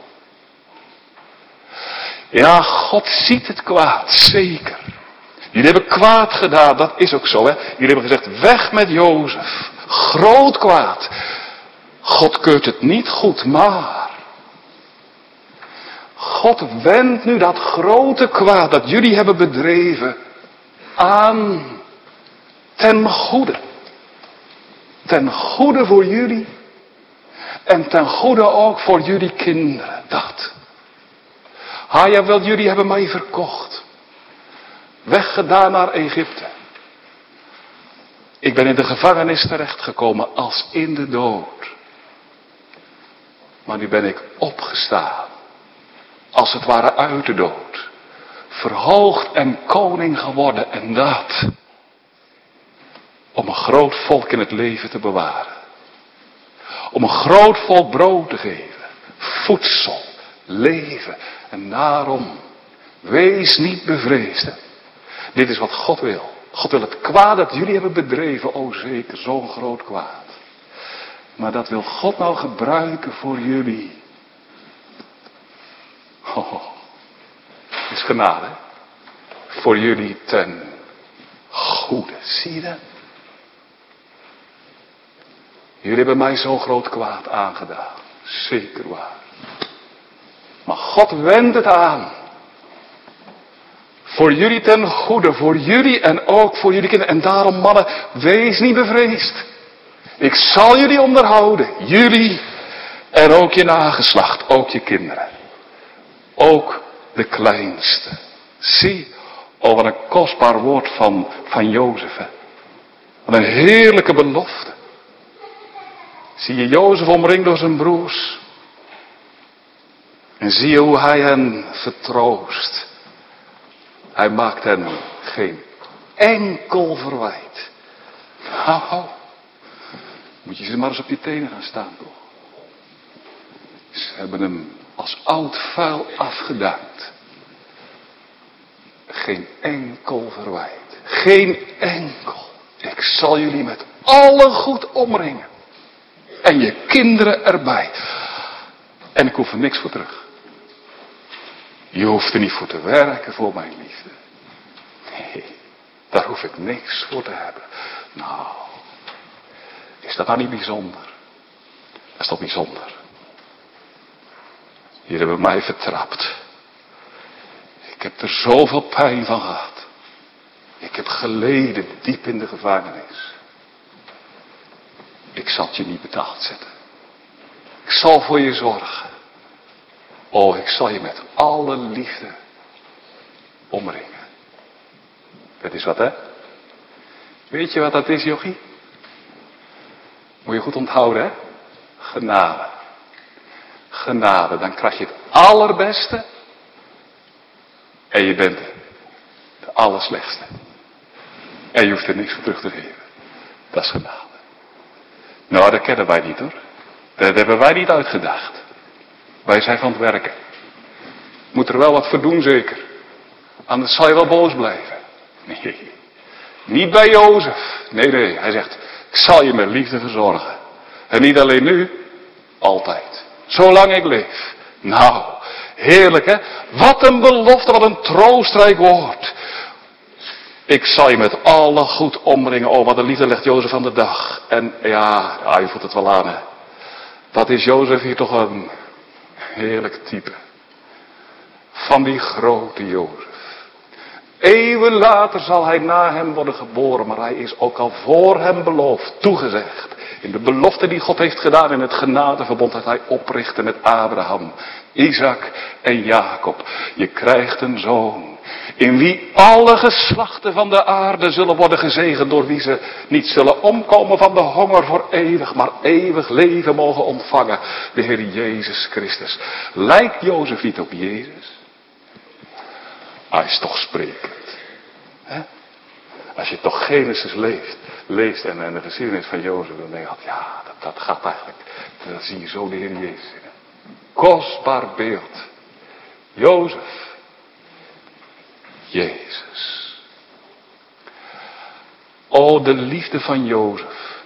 Ja, God ziet het kwaad, zeker. Jullie hebben kwaad gedaan, dat is ook zo, hè. Jullie hebben gezegd, weg met Jozef. Groot kwaad. God keurt het niet goed, maar God wendt nu dat grote kwaad dat jullie hebben bedreven aan ten goede. Ten goede voor jullie en ten goede ook voor jullie kinderen. Dat. Ha, jawel, jullie hebben mij verkocht. Weggedaan naar Egypte. Ik ben in de gevangenis terechtgekomen als in de dood. Maar nu ben ik opgestaan. Als het ware uit de dood. Verhoogd en koning geworden. En dat. Om een groot volk in het leven te bewaren. Om een groot volk brood te geven. Voedsel. Leven. En daarom. Wees niet bevreesd. Hè. Dit is wat God wil. God wil het kwaad dat jullie hebben bedreven. O zeker, zo'n groot kwaad. Maar dat wil God nou gebruiken voor jullie. Oh, het is genade. Voor jullie ten goede. Zie je dat? Jullie hebben mij zo'n groot kwaad aangedaan. Zeker waar. Maar God wendt het aan. Voor jullie ten goede. Voor jullie en ook voor jullie kinderen. En daarom mannen, wees niet bevreesd. Ik zal jullie onderhouden. Jullie en ook je nageslacht. Ook je kinderen. Ook de kleinste. Zie, oh wat een kostbaar woord van, van Jozef. Hè. Wat een heerlijke belofte. Zie je Jozef omringd door zijn broers. En zie je hoe hij hen vertroost. Hij maakt hen geen enkel verwijt. Hou, hou. Moet je ze maar eens op je tenen gaan staan toch. Ze hebben hem als oud vuil afgeduimd. Geen enkel verwijt. Geen enkel. Ik zal jullie met alle goed omringen. En je kinderen erbij. En ik hoef er niks voor terug. Je hoeft er niet voor te werken voor mijn liefde. Nee, daar hoef ik niks voor te hebben. Nou, is dat nou niet bijzonder? Dat is toch bijzonder? Jullie hebben mij vertrapt. Ik heb er zoveel pijn van gehad. Ik heb geleden diep in de gevangenis. Ik zal het je niet betaald zetten. Ik zal voor je zorgen. Oh, ik zal je met alle liefde omringen. Dat is wat, hè? Weet je wat dat is, jochie? Moet je goed onthouden, hè? Genade. Genade, dan krijg je het allerbeste. En je bent de allerslechtste. En je hoeft er niks voor terug te geven. Dat is genade. Nou, dat kennen wij niet, hoor. Dat hebben wij niet uitgedacht. Wij zijn van het werken. Moet er wel wat voor doen, zeker. Anders zal je wel boos blijven. Nee. Niet bij Jozef. Nee, nee. Hij zegt, ik zal je met liefde verzorgen. En niet alleen nu. Altijd. Zolang ik leef. Nou, heerlijk hè. Wat een belofte, wat een troostrijk woord. Ik zal je met alle goed omringen. Oh, wat een liefde legt Jozef aan de dag. En ja, ja, je voelt het wel aan hè. Dat is Jozef hier toch een heerlijk type. Van die grote Jozef. Eeuwen later zal hij na hem worden geboren. Maar hij is ook al voor hem beloofd, toegezegd. In de belofte die God heeft gedaan in het genadeverbond dat hij oprichtte met Abraham, Isaac en Jacob. Je krijgt een zoon. In wie alle geslachten van de aarde zullen worden gezegend. Door wie ze niet zullen omkomen van de honger voor eeuwig. Maar eeuwig leven mogen ontvangen. De Heer Jezus Christus. Lijkt Jozef niet op Jezus? Hij is toch sprekend. Hè? Als je toch Genesis leest, leest en, en de geschiedenis van Jozef. Dan denk je, ja dat, dat gaat eigenlijk. Dan zie je zo de Heer Jezus in. Kostbaar beeld. Jozef. Jezus. O, de liefde van Jozef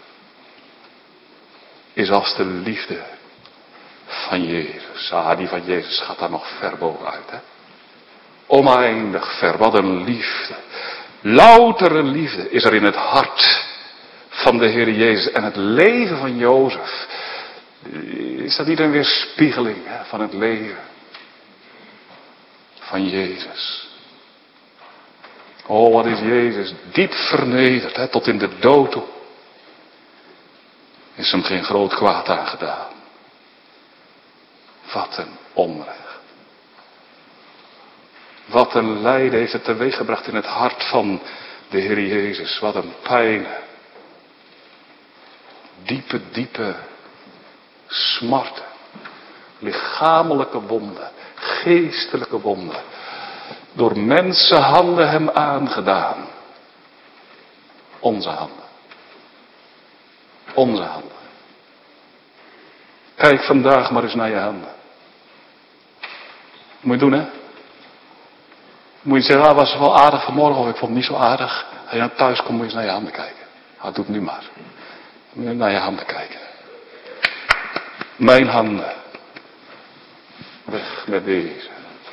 is als de liefde van Jezus. Ah, die van Jezus gaat daar nog ver bovenuit, hè. Oneindig ver, wat een liefde. Loutere liefde is er in het hart van de Heer Jezus. En het leven van Jozef, is dat niet een weerspiegeling, hè, van het leven van Jezus. Oh, wat is Jezus diep vernederd, hè, tot in de dood toe. Is hem geen groot kwaad aangedaan. Wat een onrecht. Wat een lijden heeft het teweeggebracht in het hart van de Heer Jezus. Wat een pijn. Diepe, diepe smarten. Lichamelijke wonden. Geestelijke wonden. Door mensenhanden hem aangedaan. Onze handen. Onze handen. Kijk vandaag maar eens naar je handen. Moet je doen, hè? Moet je zeggen, ah, was het wel aardig vanmorgen of ik vond het niet zo aardig. Als je dan thuis komt, moet je eens naar je handen kijken. Ah, doe het nu maar. Moet je naar je handen kijken. Mijn handen. Weg met deze.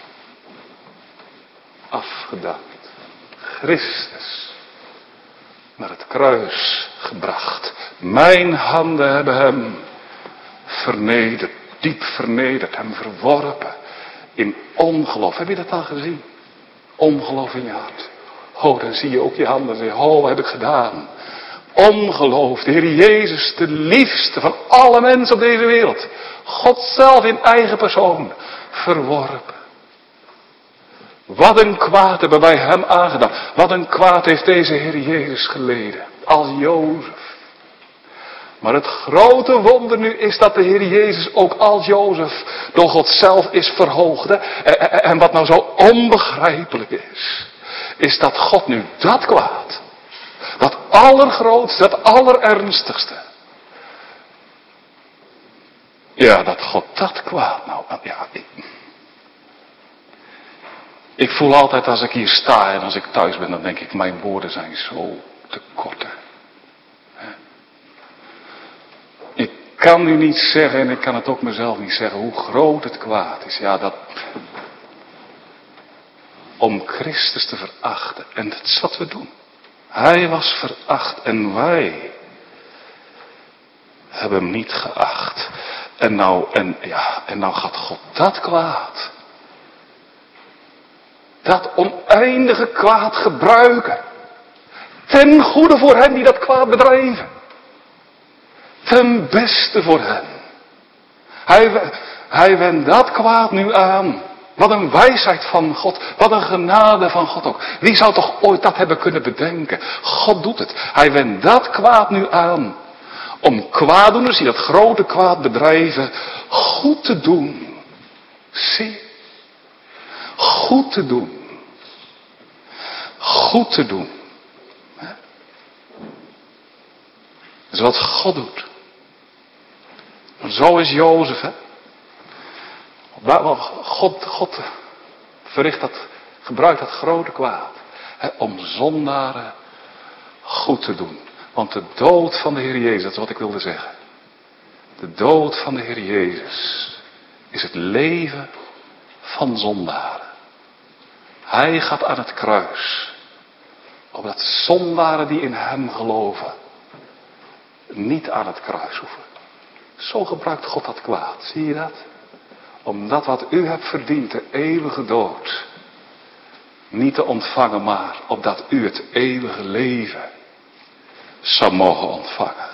Afgedankt. Christus. Naar het kruis gebracht. Mijn handen hebben hem vernederd. Diep vernederd. Hem verworpen. In ongeloof. Heb je dat al gezien? Ongeloof in je hart. Oh, dan zie je ook je handen en zeg je, oh, wat heb ik gedaan? Ongeloof. De Heer Jezus, de liefste van alle mensen op deze wereld. God zelf in eigen persoon. Verworpen. Wat een kwaad hebben wij hem aangedaan. Wat een kwaad heeft deze Heer Jezus geleden. Als Jozef. Maar het grote wonder nu is dat de Heer Jezus ook als Jozef door God zelf is verhoogd. En wat nou zo onbegrijpelijk is, is dat God nu dat kwaad, dat allergrootste, dat allerernstigste, ja, dat God dat kwaad, nou, ja, ik, ik voel altijd als ik hier sta en als ik thuis ben, dan denk ik, mijn woorden zijn zo te kort. Ik kan u niet zeggen, en ik kan het ook mezelf niet zeggen, hoe groot het kwaad is. Ja, dat... Om Christus te verachten. En dat is wat we doen. Hij was veracht en wij hebben hem niet geacht. En nou, en ja, en nou gaat God dat kwaad. Dat oneindige kwaad gebruiken. Ten goede voor hen die dat kwaad bedrijven. Ten beste voor hen. Hij, hij wendt dat kwaad nu aan. Wat een wijsheid van God. Wat een genade van God ook. Wie zou toch ooit dat hebben kunnen bedenken? God doet het. Hij wendt dat kwaad nu aan. Om kwaaddoeners die dat grote kwaad bedrijven goed te doen. Zie. Goed te doen. Goed te doen. Dat is wat God doet. Zo is Jozef, hè. God, God verricht dat, gebruikt dat grote kwaad. Hè, om zondaren goed te doen. Want de dood van de Heer Jezus, dat is wat ik wilde zeggen. De dood van de Heer Jezus is het leven van zondaren. Hij gaat aan het kruis. Opdat zondaren die in hem geloven niet aan het kruis hoeven. Zo gebruikt God dat kwaad. Zie je dat? Omdat wat u hebt verdiend, de eeuwige dood, niet te ontvangen, maar opdat u het eeuwige leven zou mogen ontvangen.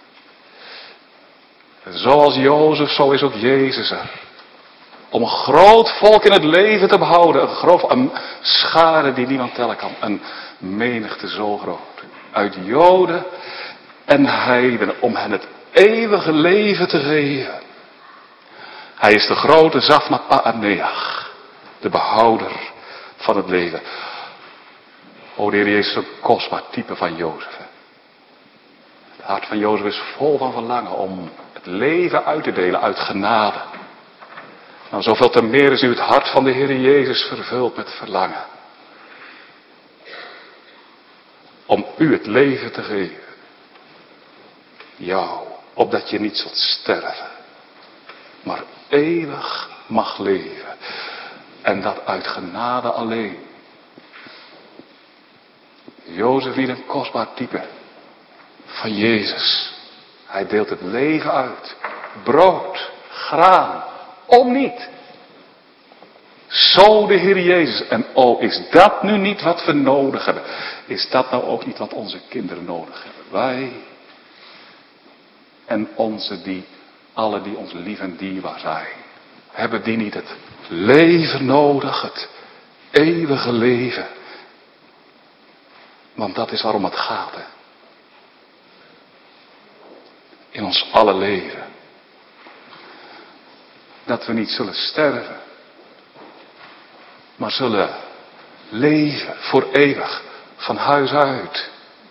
Zoals Jozef, zo is ook Jezus er. Om een groot volk in het leven te behouden. Een, groot, een schare die niemand tellen kan. Een menigte zo groot. Uit Joden en heidenen. Om hen het eeuwige leven te geven. Hij is de grote Zafna Paaneach. De behouder van het leven. O, de Heer Jezus is een kostbaar type van Jozef. Het hart van Jozef is vol van verlangen om het leven uit te delen uit genade. Nou, zoveel te meer is u het hart van de Heer Jezus vervuld met verlangen. om u het leven te geven. Jou, opdat je niet zult sterven, maar eeuwig mag leven. En dat uit genade alleen. Jozef niet een kostbaar type van Jezus. Hij deelt het leven uit. Brood, graan, om niet. Zo de Heer Jezus. En oh, is dat nu niet wat we nodig hebben? Is dat nou ook niet wat onze kinderen nodig hebben? Wij en onze die, alle die ons lief en dierbaar zijn. Hebben die niet het leven nodig? Het eeuwige leven. Want dat is waarom het gaat. Hè? In ons alle leven. Dat we niet zullen sterven. Maar zullen leven voor eeuwig. Van huis uit.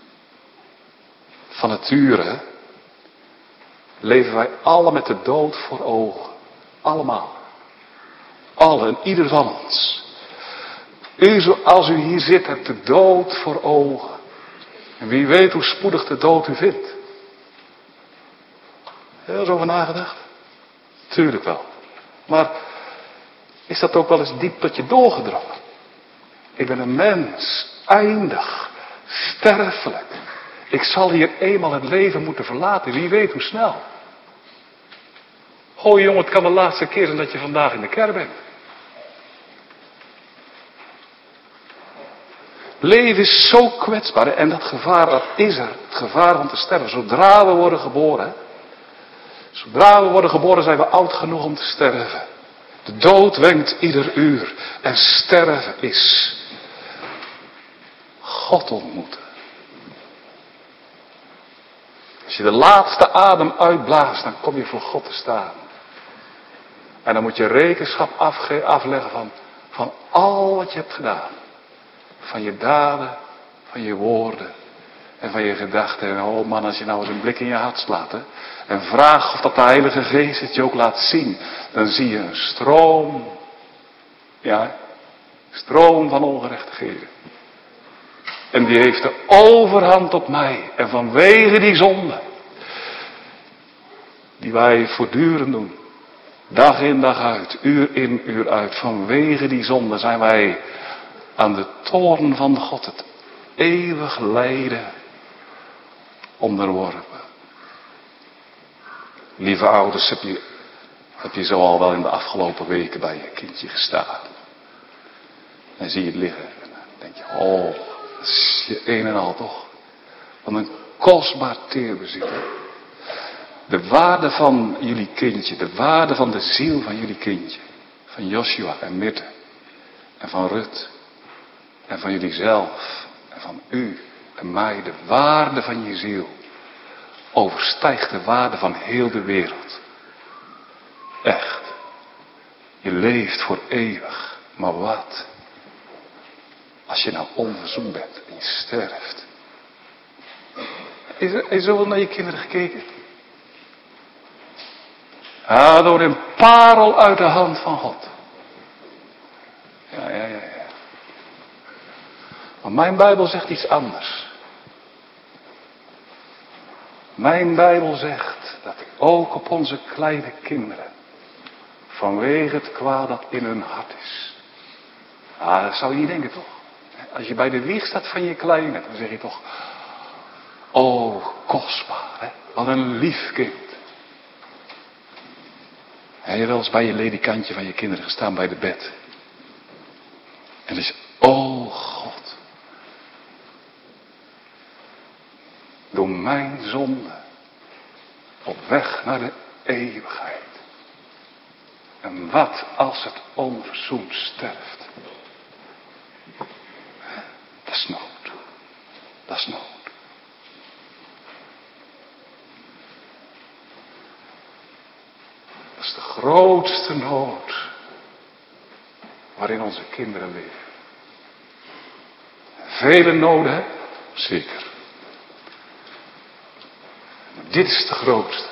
Van nature leven wij alle met de dood voor ogen. Allemaal. Alle en ieder van ons. U zoals u hier zit hebt de dood voor ogen. En wie weet hoe spoedig de dood u vindt. Heb je er eens over nagedacht? Tuurlijk wel. Maar is dat ook wel eens diep tot je doorgedrongen? Ik ben een mens, eindig, sterfelijk. Ik zal hier eenmaal het leven moeten verlaten. Wie weet hoe snel. Goh jongen, het kan de laatste keer zijn dat je vandaag in de kerk bent. Leven is zo kwetsbaar en dat gevaar, dat is er. Het gevaar van te sterven. Zodra we worden geboren. Zodra we worden geboren zijn we oud genoeg om te sterven. De dood wenkt ieder uur. En sterven is God ontmoeten. Als je de laatste adem uitblaast, dan kom je voor God te staan. En dan moet je rekenschap afge- afleggen van, van al wat je hebt gedaan. Van je daden, van je woorden en van je gedachten. En oh man, als je nou eens een blik in je hart slaat. Hè, en vraag of dat de Heilige Geest het je ook laat zien. Dan zie je een stroom. Ja, stroom van ongerechtigheden. En die heeft de overhand op mij. En vanwege die zonde. Die wij voortdurend doen. Dag in dag uit. Uur in uur uit. Vanwege die zonde zijn wij aan de toorn van God. Het eeuwig lijden onderworpen. Lieve ouders, heb je, heb je zo al wel in de afgelopen weken bij je kindje gestaan. En zie je het liggen. En dan denk je, oh, dat is je een en al toch. Wat een kostbaar teerbezit. Hè? De waarde van jullie kindje, de waarde van de ziel van jullie kindje. Van Joshua en Mirte. En van Rut. En van jullie zelf. En van u en mij. De waarde van je ziel. Overstijgt de waarde van heel de wereld. Echt. Je leeft voor eeuwig. Maar wat? Als je nou onverzoend bent en je sterft. Is er, is er wel naar je kinderen gekeken? Ja, door een parel uit de hand van God. Ja, ja, ja, ja. Maar mijn Bijbel zegt iets anders. Mijn Bijbel zegt dat ook op onze kleine kinderen, vanwege het kwaad dat in hun hart is. Ah, dat zou je niet denken toch? Als je bij de wieg staat van je kleine, dan zeg je toch, oh, kostbaar, hè? Wat een lief kind. Heb je wel eens bij je ledikantje van je kinderen gestaan bij de bed? En dan is, oh God. Door mijn zonde. Op weg naar de eeuwigheid. En wat als het onverzoend sterft? Dat is nood. Dat is nood. Dat is de grootste nood waarin onze kinderen leven. Vele noden, hè? Zeker. Maar dit is de grootste.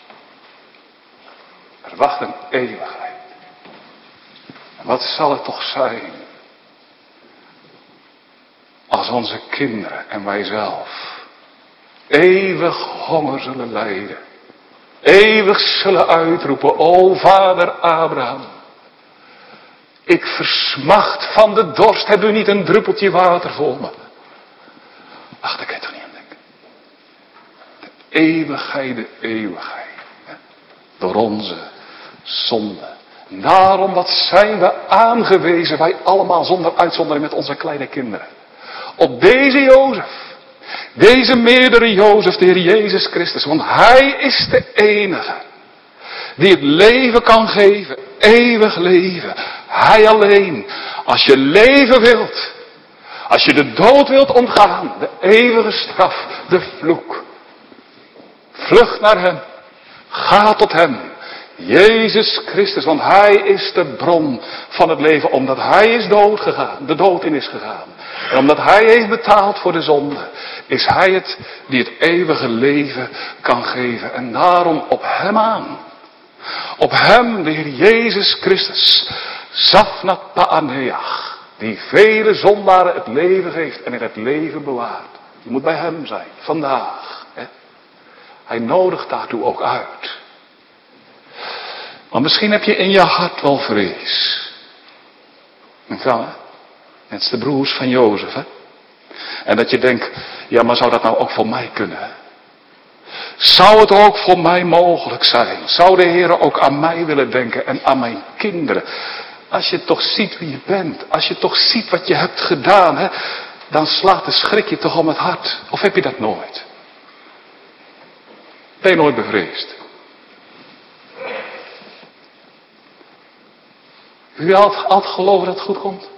Er wacht een eeuwigheid. En wat zal het toch zijn als onze kinderen en wij zelf eeuwig honger zullen lijden. Eeuwig zullen uitroepen, o vader Abraham. Ik versmacht van de dorst, heb u niet een druppeltje water voor me? Ach, daar kan je toch niet aan denken. De eeuwigheid, de eeuwigheid. Door onze zonde. Daarom, wat zijn we aangewezen, wij allemaal zonder uitzondering met onze kleine kinderen. Op deze Jozef. Deze meerdere Jozef, de Heer Jezus Christus. Want Hij is de enige die het leven kan geven. Eeuwig leven. Hij alleen. Als je leven wilt. Als je de dood wilt ontgaan. De eeuwige straf. De vloek. Vlucht naar Hem. Ga tot Hem. Jezus Christus. Want Hij is de bron van het leven. Omdat Hij is dood gegaan. De dood in is gegaan. En omdat Hij heeft betaald voor de zonde. Is Hij het die het eeuwige leven kan geven. En daarom op Hem aan. Op Hem, de Heer Jezus Christus. Zafnat Paaneach. Die vele zondaren het leven geeft en in het leven bewaart. Je moet bij Hem zijn, vandaag. Hè? Hij nodigt daartoe ook uit. Maar misschien heb je in je hart wel vrees. En kan hè? Net als de broers van Jozef. Hè? En dat je denkt, ja maar zou dat nou ook voor mij kunnen? Hè? Zou het ook voor mij mogelijk zijn? Zou de Heer ook aan mij willen denken en aan mijn kinderen? Als je toch ziet wie je bent. Als je toch ziet wat je hebt gedaan. Hè, dan slaat de schrik je toch om het hart. Of heb je dat nooit? Ben je nooit bevreesd? Wil je altijd, altijd geloven dat het goed komt?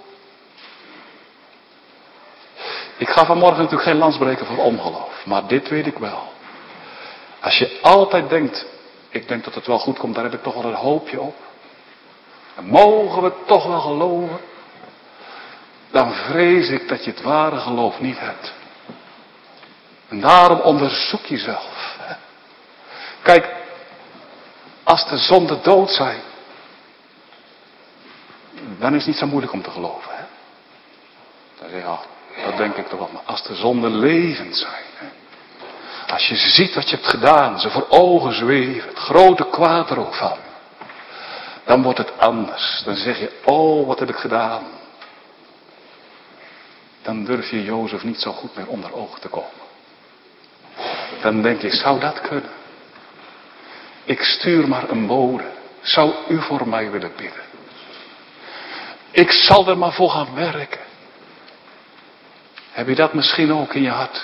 Ik ga vanmorgen natuurlijk geen lans breken voor ongeloof. Maar dit weet ik wel. Als je altijd denkt, ik denk dat het wel goed komt, daar heb ik toch wel een hoopje op. En mogen we toch wel geloven. Dan vrees ik dat je het ware geloof niet hebt. En daarom onderzoek jezelf. Kijk, als de zonden dood zijn. Dan is het niet zo moeilijk om te geloven. Hè? Dan zeg je, ja, dat denk ik toch wel. Maar als de zonden levend zijn. Hè? Als je ziet wat je hebt gedaan. Ze voor ogen zweven. Het grote kwaad er ook van. Dan wordt het anders. Dan zeg je, oh wat heb ik gedaan. Dan durf je Jozef niet zo goed meer onder ogen te komen. Dan denk je, zou dat kunnen? Ik stuur maar een bode. Zou u voor mij willen bidden? Ik zal er maar voor gaan werken. Heb je dat misschien ook in je hart?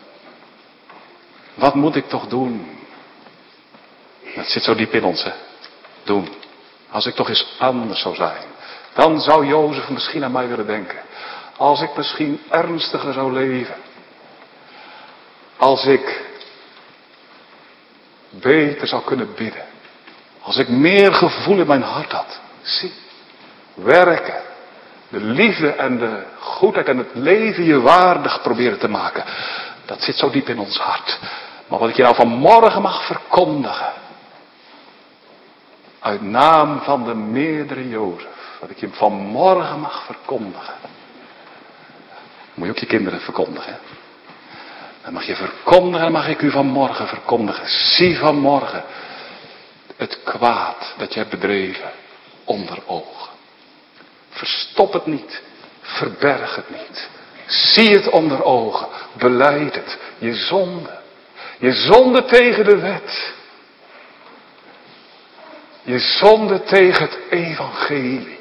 Wat moet ik toch doen? Dat zit zo diep in ons, hè? Doen. Als ik toch eens anders zou zijn. Dan zou Jozef misschien aan mij willen denken. Als ik misschien ernstiger zou leven. Als ik beter zou kunnen bidden. Als ik meer gevoel in mijn hart had. Zie. Werken. De liefde en de goedheid en het leven je waardig proberen te maken. Dat zit zo diep in ons hart. Maar wat ik je nou vanmorgen mag verkondigen. Uit naam van de meerdere Jozef. Wat ik je vanmorgen mag verkondigen. Moet je ook je kinderen verkondigen. Hè? Dan mag je verkondigen, dan mag ik u vanmorgen verkondigen. Zie vanmorgen het kwaad dat je hebt bedreven onder ogen. Verstop het niet. Verberg het niet. Zie het onder ogen. Belijd het. Je zonde. Je zonde tegen de wet. Je zonde tegen het evangelie.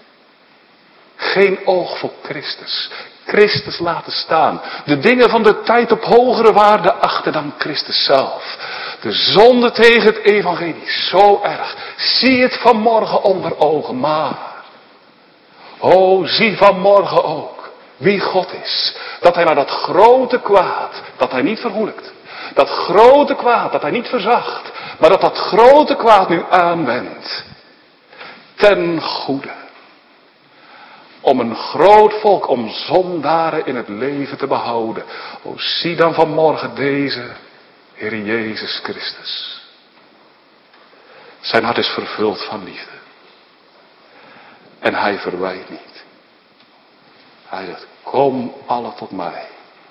Geen oog voor Christus. Christus laten staan. De dingen van de tijd op hogere waarde achten dan Christus zelf. De zonde tegen het evangelie. Zo erg. Zie het vanmorgen onder ogen. Maar. O, zie vanmorgen ook. Wie God is. Dat hij naar dat grote kwaad. Dat hij niet vergoelijkt. Dat grote kwaad. Dat hij niet verzacht. Maar dat dat grote kwaad nu aanwendt. Ten goede. Om een groot volk, om zondaren in het leven te behouden. O, zie dan vanmorgen deze Heer Jezus Christus. Zijn hart is vervuld van liefde. En hij verwijt niet. Hij zegt, kom alle tot mij.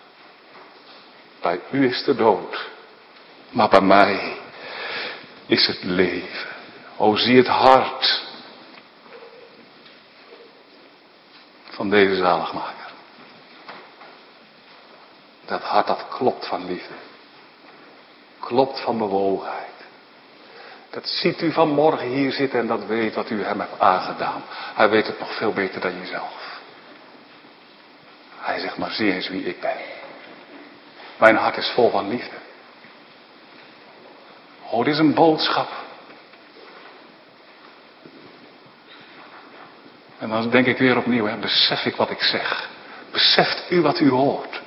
Bij u is de dood, maar bij mij is het leven. O, zie het hart van deze zaligmaker. Dat hart dat klopt van liefde. Klopt van bewogenheid. Dat ziet u vanmorgen hier zitten en dat weet wat u hem hebt aangedaan. Hij weet het nog veel beter dan jezelf. Hij zegt, maar zie eens wie ik ben. Mijn hart is vol van liefde. Oh, dit is een boodschap. En dan denk ik weer opnieuw, hè, besef ik wat ik zeg. Beseft u wat u hoort.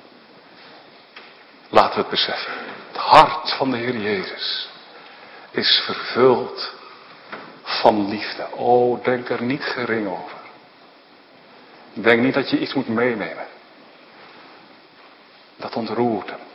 Laten we het beseffen. Het hart van de Heer Jezus is vervuld van liefde. Oh, denk er niet gering over. Denk niet dat je iets moet meenemen. Dat ontroert hem.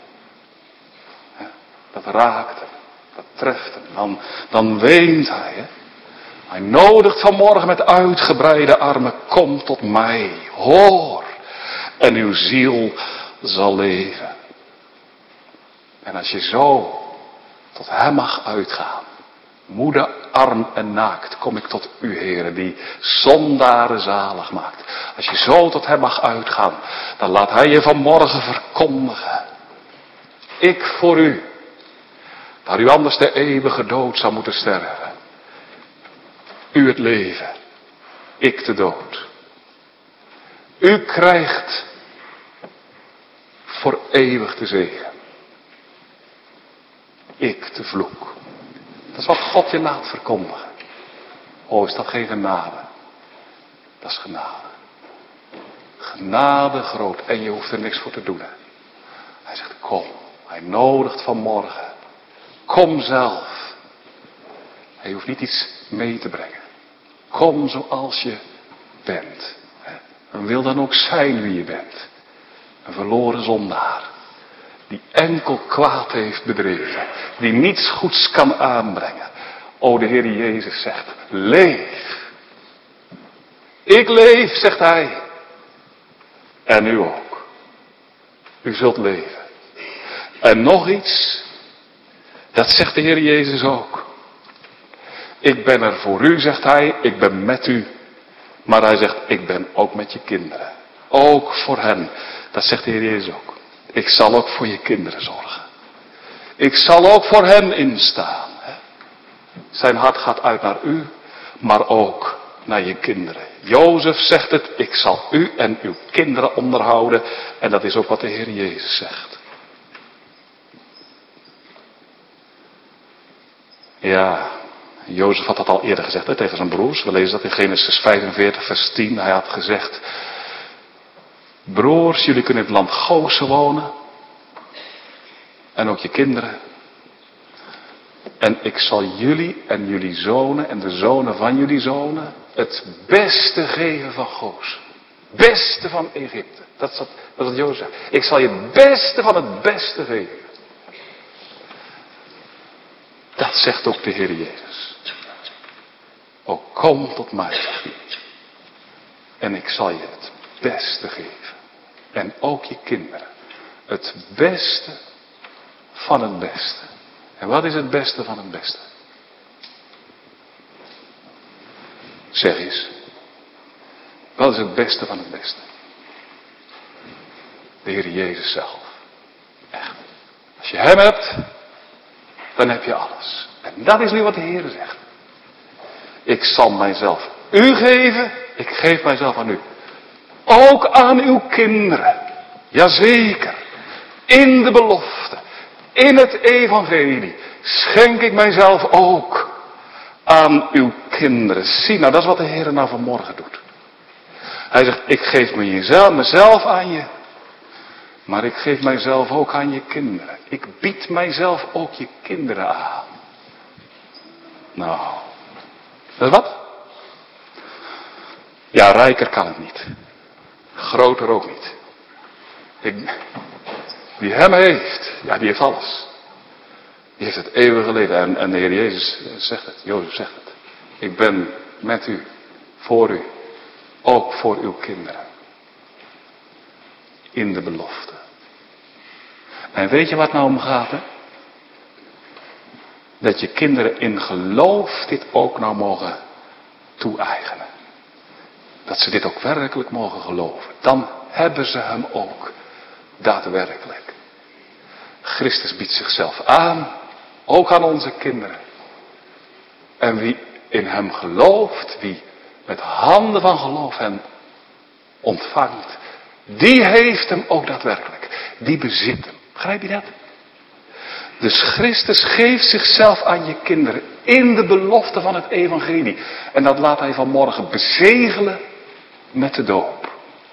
Dat raakt hem. Dat treft hem. Dan, dan weent hij. Hè? Hij nodigt vanmorgen met uitgebreide armen. Kom tot mij. Hoor. En uw ziel zal leven. En als je zo tot hem mag uitgaan. Moede, arm en naakt kom ik tot u, Heere, die zondaren zalig maakt. Als je zo tot hem mag uitgaan, dan laat hij je vanmorgen verkondigen. Ik voor u, waar u anders de eeuwige dood zou moeten sterven. U het leven, ik de dood. U krijgt voor eeuwig de zegen. Ik de vloek. Dat is wat God je laat verkondigen. Oh, is dat geen genade? Dat is genade. Genade groot. En je hoeft er niks voor te doen. Hè? Hij zegt, kom. Hij nodigt vanmorgen. Kom zelf. Hij hoeft niet iets mee te brengen. Kom zoals je bent. En wil dan ook zijn wie je bent. Een verloren zondaar. Die enkel kwaad heeft bedreven. Die niets goeds kan aanbrengen. O, de Heer Jezus zegt, leef. Ik leef, zegt hij. En u ook. U zult leven. En nog iets. Dat zegt de Heer Jezus ook. Ik ben er voor u, zegt hij. Ik ben met u. Maar hij zegt, ik ben ook met je kinderen. Ook voor hen. Dat zegt de Heer Jezus ook. Ik zal ook voor je kinderen zorgen. Ik zal ook voor hen instaan. Zijn hart gaat uit naar u, maar ook naar je kinderen. Jozef zegt het, ik zal u en uw kinderen onderhouden. En dat is ook wat de Heer Jezus zegt. Ja, Jozef had dat al eerder gezegd hè, tegen zijn broers. We lezen dat in Genesis vijfenveertig vers tien. Hij had gezegd, broers, jullie kunnen in het land Gosen wonen. En ook je kinderen. En ik zal jullie en jullie zonen en de zonen van jullie zonen het beste geven van Gosen. Beste van Egypte. Dat is wat, dat is wat Jozef zegt. Ik zal je het beste van het beste geven. Dat zegt ook de Heer Jezus. O, kom tot mij, zegt hij. En ik zal je het beste geven. En ook je kinderen. Het beste van het beste. En wat is het beste van het beste? Zeg eens. Wat is het beste van het beste? De Heer Jezus zelf. Echt. Als je hem hebt, dan heb je alles. En dat is nu wat de Heer zegt. Ik zal mijzelf u geven. Ik geef mijzelf aan u. Ook aan uw kinderen. Jazeker. In de belofte. In het evangelie. Schenk ik mijzelf ook aan uw kinderen. Zie nou, dat is wat de Heer nou vanmorgen doet. Hij zegt, ik geef me jezelf, mezelf aan je. Maar ik geef mijzelf ook aan je kinderen. Ik bied mijzelf ook je kinderen aan. Nou, dat is wat? Ja, rijker kan het niet. Groter ook niet. Ik, die hem heeft, ja, die heeft alles. Die heeft het eeuwige leven. En, en de Heer Jezus zegt het, Jozef zegt het. Ik ben met u, voor u, ook voor uw kinderen. in de belofte. En weet je wat nou om gaat, hè? Dat je kinderen in geloof dit ook nou mogen toe-eigenen. Dat ze dit ook werkelijk mogen geloven. Dan hebben ze hem ook daadwerkelijk. Christus biedt zichzelf aan, ook aan onze kinderen. En wie in hem gelooft, wie met handen van geloof hem ontvangt, die heeft hem ook daadwerkelijk. Die bezit hem. Begrijp je dat? Dus Christus geeft zichzelf aan je kinderen in de belofte van het evangelie. En dat laat hij vanmorgen bezegelen met de doop.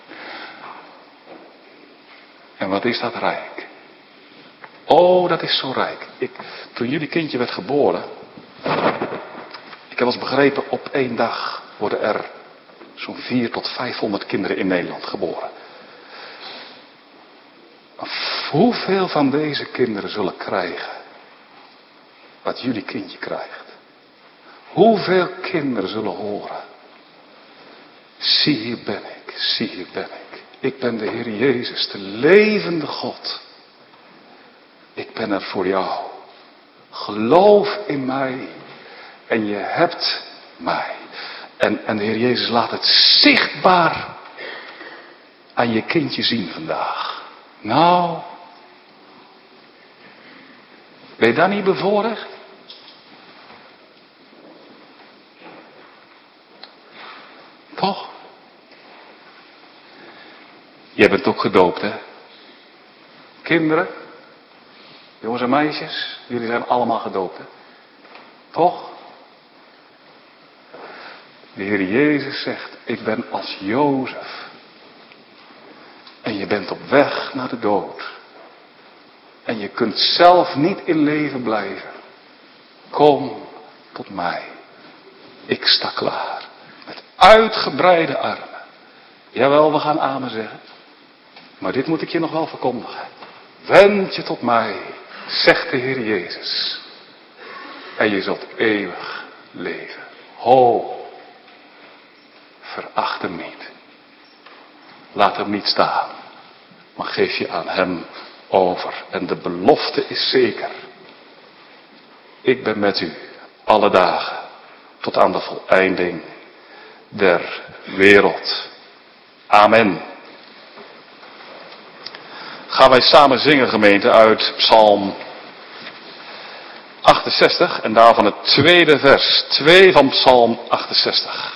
En wat is dat rijk? Oh, dat is zo rijk. Ik, toen jullie kindje werd geboren, ik heb eens begrepen, op één dag worden er zo'n vier tot vijfhonderd kinderen in Nederland geboren. Hoeveel van deze kinderen zullen krijgen wat jullie kindje krijgt? Hoeveel kinderen zullen horen? Zie, hier ben ik, zie, hier ben ik. Ik ben de Heer Jezus, de levende God. Ik ben er voor jou. Geloof in mij en je hebt mij. En, en de Heer Jezus laat het zichtbaar aan je kindje zien vandaag. Nou, ben je dan niet bevoorrecht? Toch? Jij bent ook gedoopt, hè? Kinderen, jongens en meisjes, jullie zijn allemaal gedoopt, hè? Toch? De Heer Jezus zegt, ik ben als Jozef. En je bent op weg naar de dood. En je kunt zelf niet in leven blijven. Kom tot mij. Ik sta klaar. Met uitgebreide armen. Jawel, we gaan amen zeggen. Maar dit moet ik je nog wel verkondigen. Wend je tot mij, zegt de Heer Jezus. En je zult eeuwig leven. Ho, veracht hem niet. Laat hem niet staan. Maar geef je aan hem over. En de belofte is zeker. Ik ben met u alle dagen tot aan de voleinding der wereld. Amen. Gaan wij samen zingen, gemeente, uit Psalm achtenzestig en daarvan het tweede vers. twee van Psalm achtenzestig.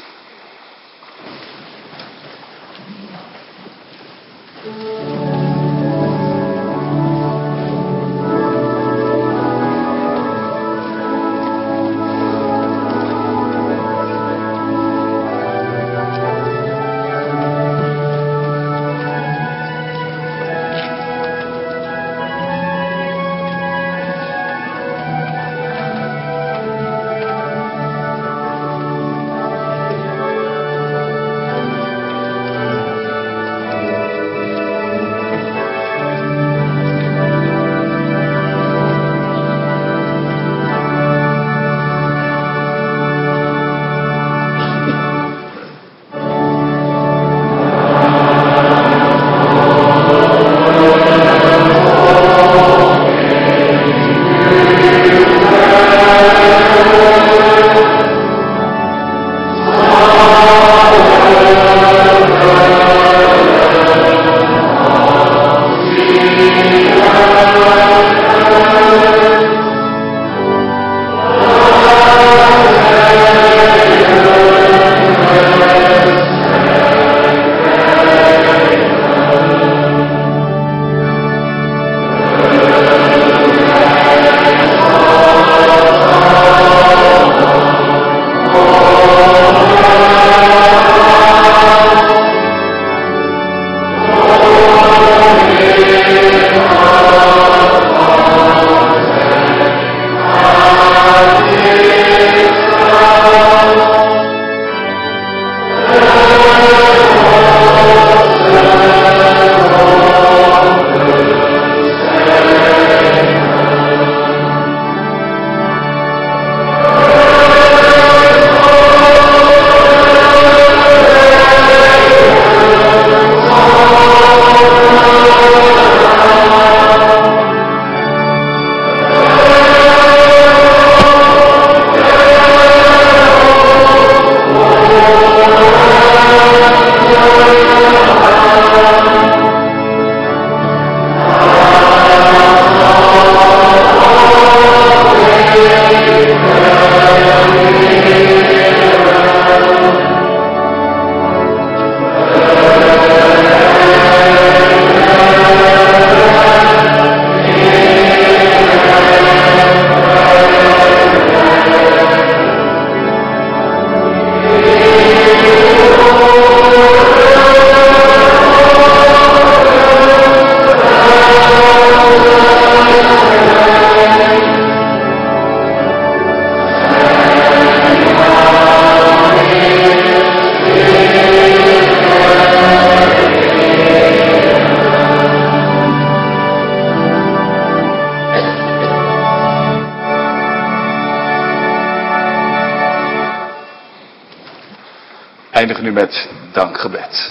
eindigen nu met dankgebed.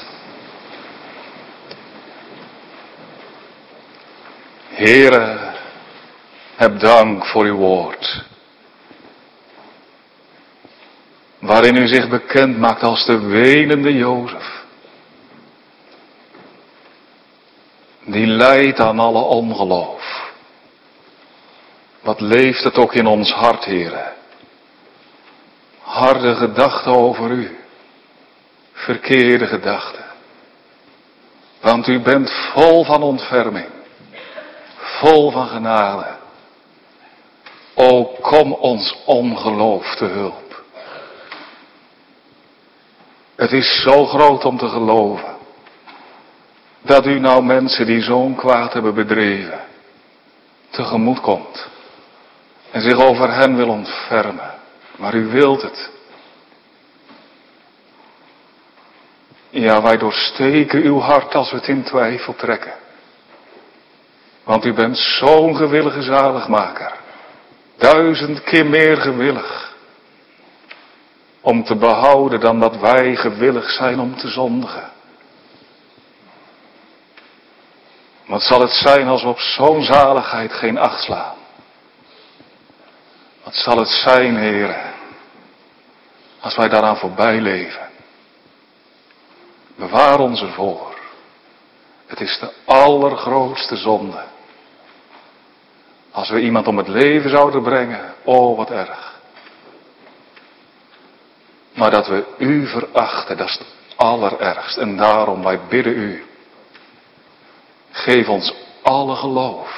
Heere, heb dank voor uw woord, waarin u zich bekend maakt als de wenende Jozef, die lijdt aan alle ongeloof. Wat leeft het ook in ons hart, Heere. Harde gedachten over u, verkeerde gedachten. Want u bent vol van ontferming, vol van genade. O, kom ons ongeloof te hulp. Het is zo groot om te geloven, dat u nou mensen die zo'n kwaad hebben bedreven, tegemoet komt. En zich over hen wil ontfermen. Maar u wilt het. Ja, wij doorsteken uw hart als we het in twijfel trekken. Want u bent zo'n gewillige zaligmaker. Duizend keer meer gewillig. Om te behouden dan dat wij gewillig zijn om te zondigen. Wat zal het zijn als we op zo'n zaligheid geen acht slaan? Wat zal het zijn, Heere, als wij daaraan voorbij leven? Bewaar ons ervoor. Het is de allergrootste zonde. Als we iemand om het leven zouden brengen, oh wat erg. Maar dat we u verachten, dat is het allerergst. En daarom, wij bidden u, geef ons alle geloof.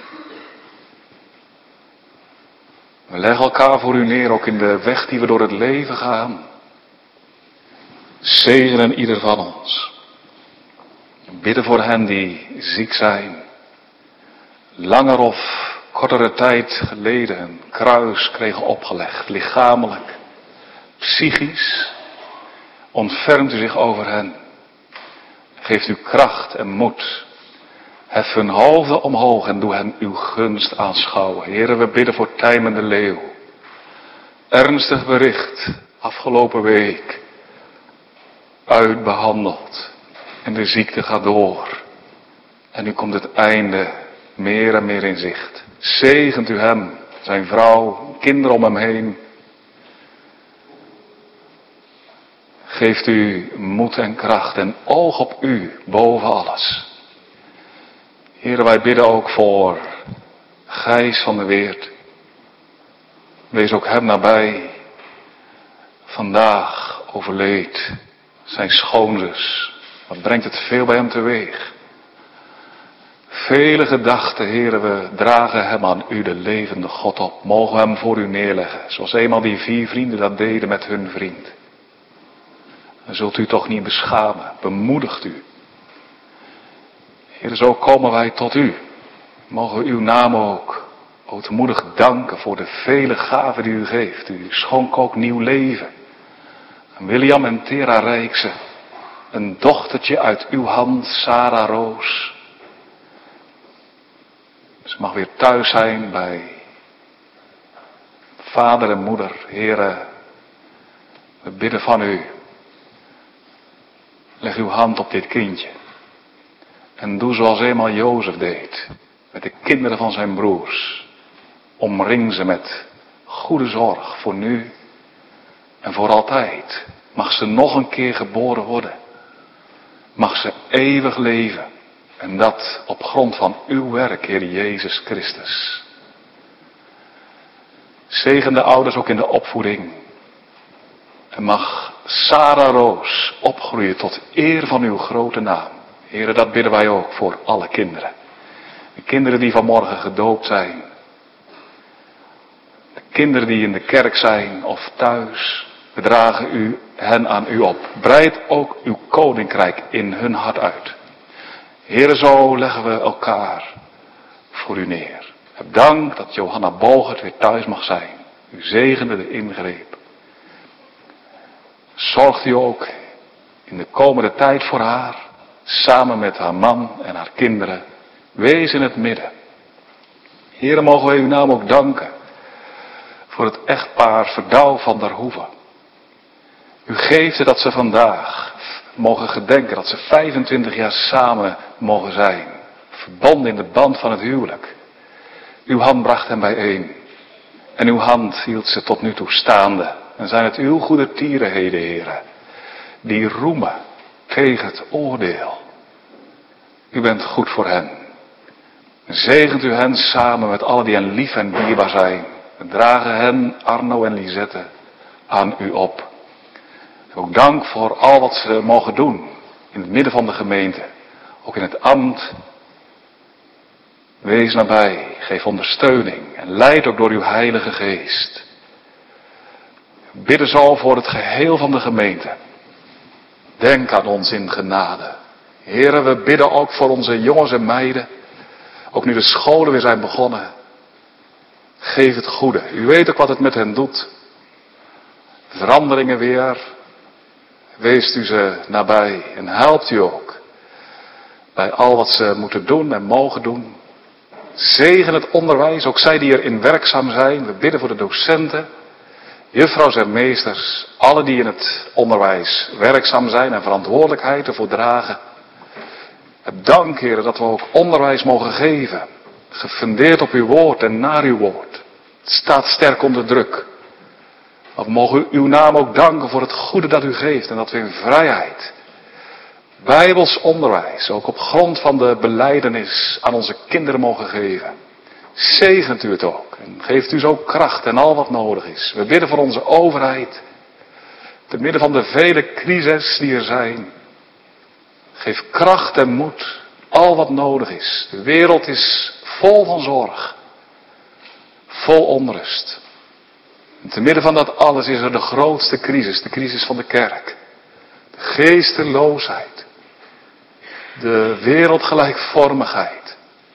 We leggen elkaar voor u neer, ook in de weg die we door het leven gaan. Zegenen ieder van ons. Bidden voor hen die ziek zijn. Langer of kortere tijd geleden een kruis kregen opgelegd. Lichamelijk, psychisch. Ontfermt u zich over hen. Geeft u kracht en moed. Hef hun hoofden omhoog en doe hen uw gunst aanschouwen. Heren, we bidden voor Tijmen de Leeuw. Ernstig bericht, afgelopen week. Uitbehandeld. En de ziekte gaat door. En nu komt het einde meer en meer in zicht. Zegent u hem, zijn vrouw, kinderen om hem heen. Geeft u moed en kracht en oog op u boven alles. Heren, wij bidden ook voor Gijs van der Weert. Wees ook hem nabij. Vandaag overleed zijn schoonzus. Wat brengt het veel bij hem teweeg. Vele gedachten, Heren, we dragen hem aan u, de levende God, op. Mogen we hem voor u neerleggen. Zoals eenmaal die vier vrienden dat deden met hun vriend. Dan zult u toch niet beschamen. Bemoedigt u. Heer, zo komen wij tot u. Mogen we uw naam ook ootmoedig danken voor de vele gaven die u geeft. U schonk ook nieuw leven. En William en Tera Rijkse, een dochtertje uit uw hand, Sarah Roos. Ze mag weer thuis zijn bij vader en moeder. Heere, we bidden van u. Leg uw hand op dit kindje. En doe zoals eenmaal Jozef deed. Met de kinderen van zijn broers. Omring ze met goede zorg voor nu en voor altijd. Mag ze nog een keer geboren worden. Mag ze eeuwig leven. En dat op grond van uw werk, Heer Jezus Christus. Zegen de ouders ook in de opvoeding. En mag Sarah Roos opgroeien tot eer van uw grote naam. Heren, dat bidden wij ook voor alle kinderen. De kinderen die vanmorgen gedoopt zijn. De kinderen die in de kerk zijn of thuis. We dragen u, hen aan u op. Breid ook uw koninkrijk in hun hart uit. Heren, zo leggen we elkaar voor u neer. Heb dank dat Johanna Bogert weer thuis mag zijn. U zegende de ingreep. Zorgt u ook in de komende tijd voor haar. Samen met haar man en haar kinderen. Wees in het midden. Heren, mogen wij uw naam ook danken. Voor het echtpaar Verdouw van der Hoeven. U geeft het dat ze vandaag mogen gedenken dat ze vijfentwintig jaar samen mogen zijn. Verbonden in de band van het huwelijk. Uw hand bracht hen bijeen. En uw hand hield ze tot nu toe staande. En zijn het uw goede tierenheden, heren, die roemen tegen het oordeel. U bent goed voor hen. Zegent u hen samen met allen die hen lief en dierbaar zijn. En dragen hen, Arno en Lisette, aan u op. Ook dank voor al wat ze mogen doen in het midden van de gemeente. Ook in het ambt. Wees nabij, geef ondersteuning en leid ook door uw Heilige Geest. Bidden zo voor het geheel van de gemeente. Denk aan ons in genade. Heren, we bidden ook voor onze jongens en meiden. Ook nu de scholen weer zijn begonnen. Geef het goede. U weet ook wat het met hen doet. Veranderingen weer. Weest u ze nabij en helpt u ook. Bij al wat ze moeten doen en mogen doen. Zegen het onderwijs, ook zij die erin werkzaam zijn. We bidden voor de docenten, juffrouws en meesters. Alle die in het onderwijs werkzaam zijn en verantwoordelijkheid ervoor dragen. Dank, heren, dat we ook onderwijs mogen geven. Gefundeerd op uw woord en naar uw woord. Het staat sterk onder druk. Maar we mogen uw naam ook danken voor het goede dat u geeft. En dat we in vrijheid, bijbels onderwijs, ook op grond van de belijdenis aan onze kinderen mogen geven. Zegent u het ook. En geeft u zo kracht en al wat nodig is. We bidden voor onze overheid. Te midden van de vele crises die er zijn. Geef kracht en moed. Al wat nodig is. De wereld is vol van zorg. Vol onrust. En te midden van dat alles is er de grootste crisis. De crisis van de kerk. De geesteloosheid. De wereldgelijkvormigheid.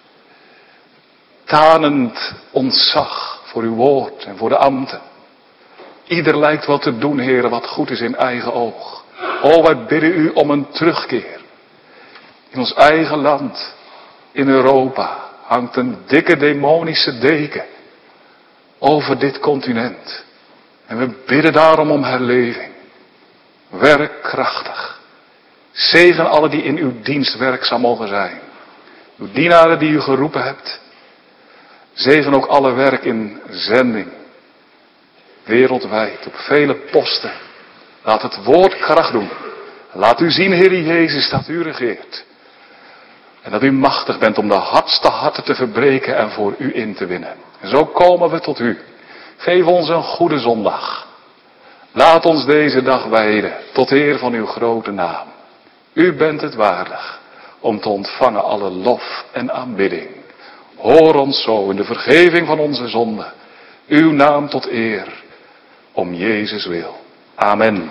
Tanend ontzag voor uw woord en voor de ambten. Ieder lijkt wel te doen, heren, wat goed is in eigen oog. O, wij bidden u om een terugkeer. In ons eigen land, in Europa, hangt een dikke demonische deken over dit continent. En we bidden daarom om herleving. Werk krachtig. Zegen alle die in uw dienst werkzaam mogen zijn. Uw dienaren die u geroepen hebt. Zegen ook alle werk in zending. Wereldwijd, op vele posten. Laat het woord kracht doen. Laat u zien, Heer Jezus, dat u regeert. En dat u machtig bent om de hardste harten te verbreken en voor u in te winnen. En zo komen we tot u. Geef ons een goede zondag. Laat ons deze dag wijden tot eer van uw grote naam. U bent het waardig om te ontvangen alle lof en aanbidding. Hoor ons zo in de vergeving van onze zonden. Uw naam tot eer, om Jezus wil. Amen.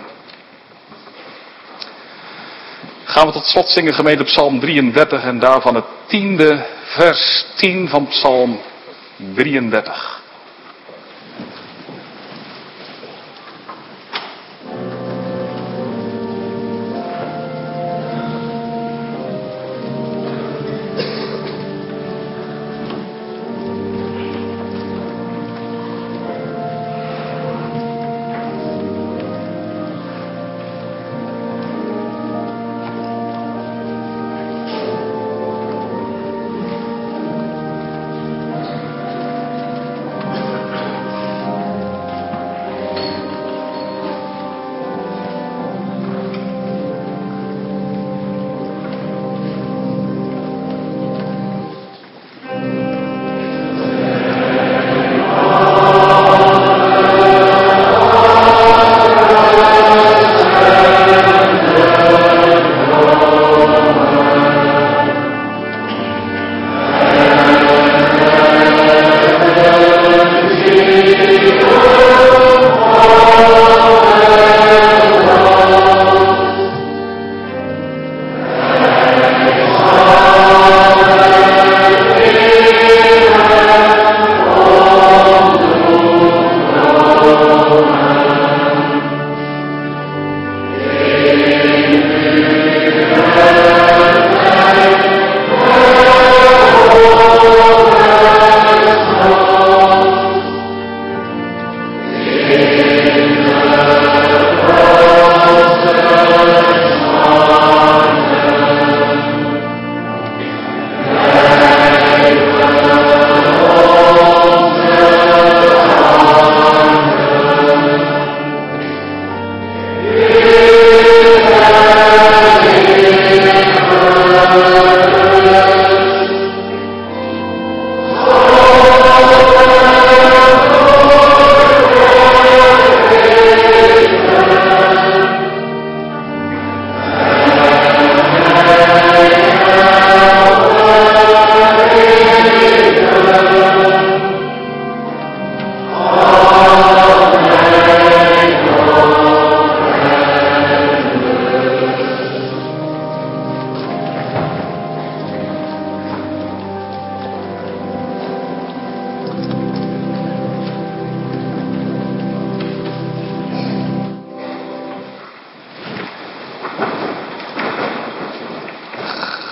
Gaan we tot slot zingen, gemeente, Psalm drieëndertig en daarvan het tiende vers tien van Psalm drieëndertig.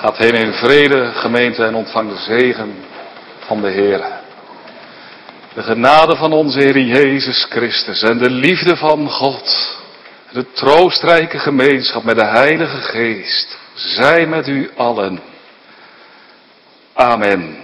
Gaat heen in vrede, gemeente, en ontvang de zegen van de Heer. De genade van onze Heer Jezus Christus en de liefde van God, de troostrijke gemeenschap met de Heilige Geest, zij met u allen. Amen.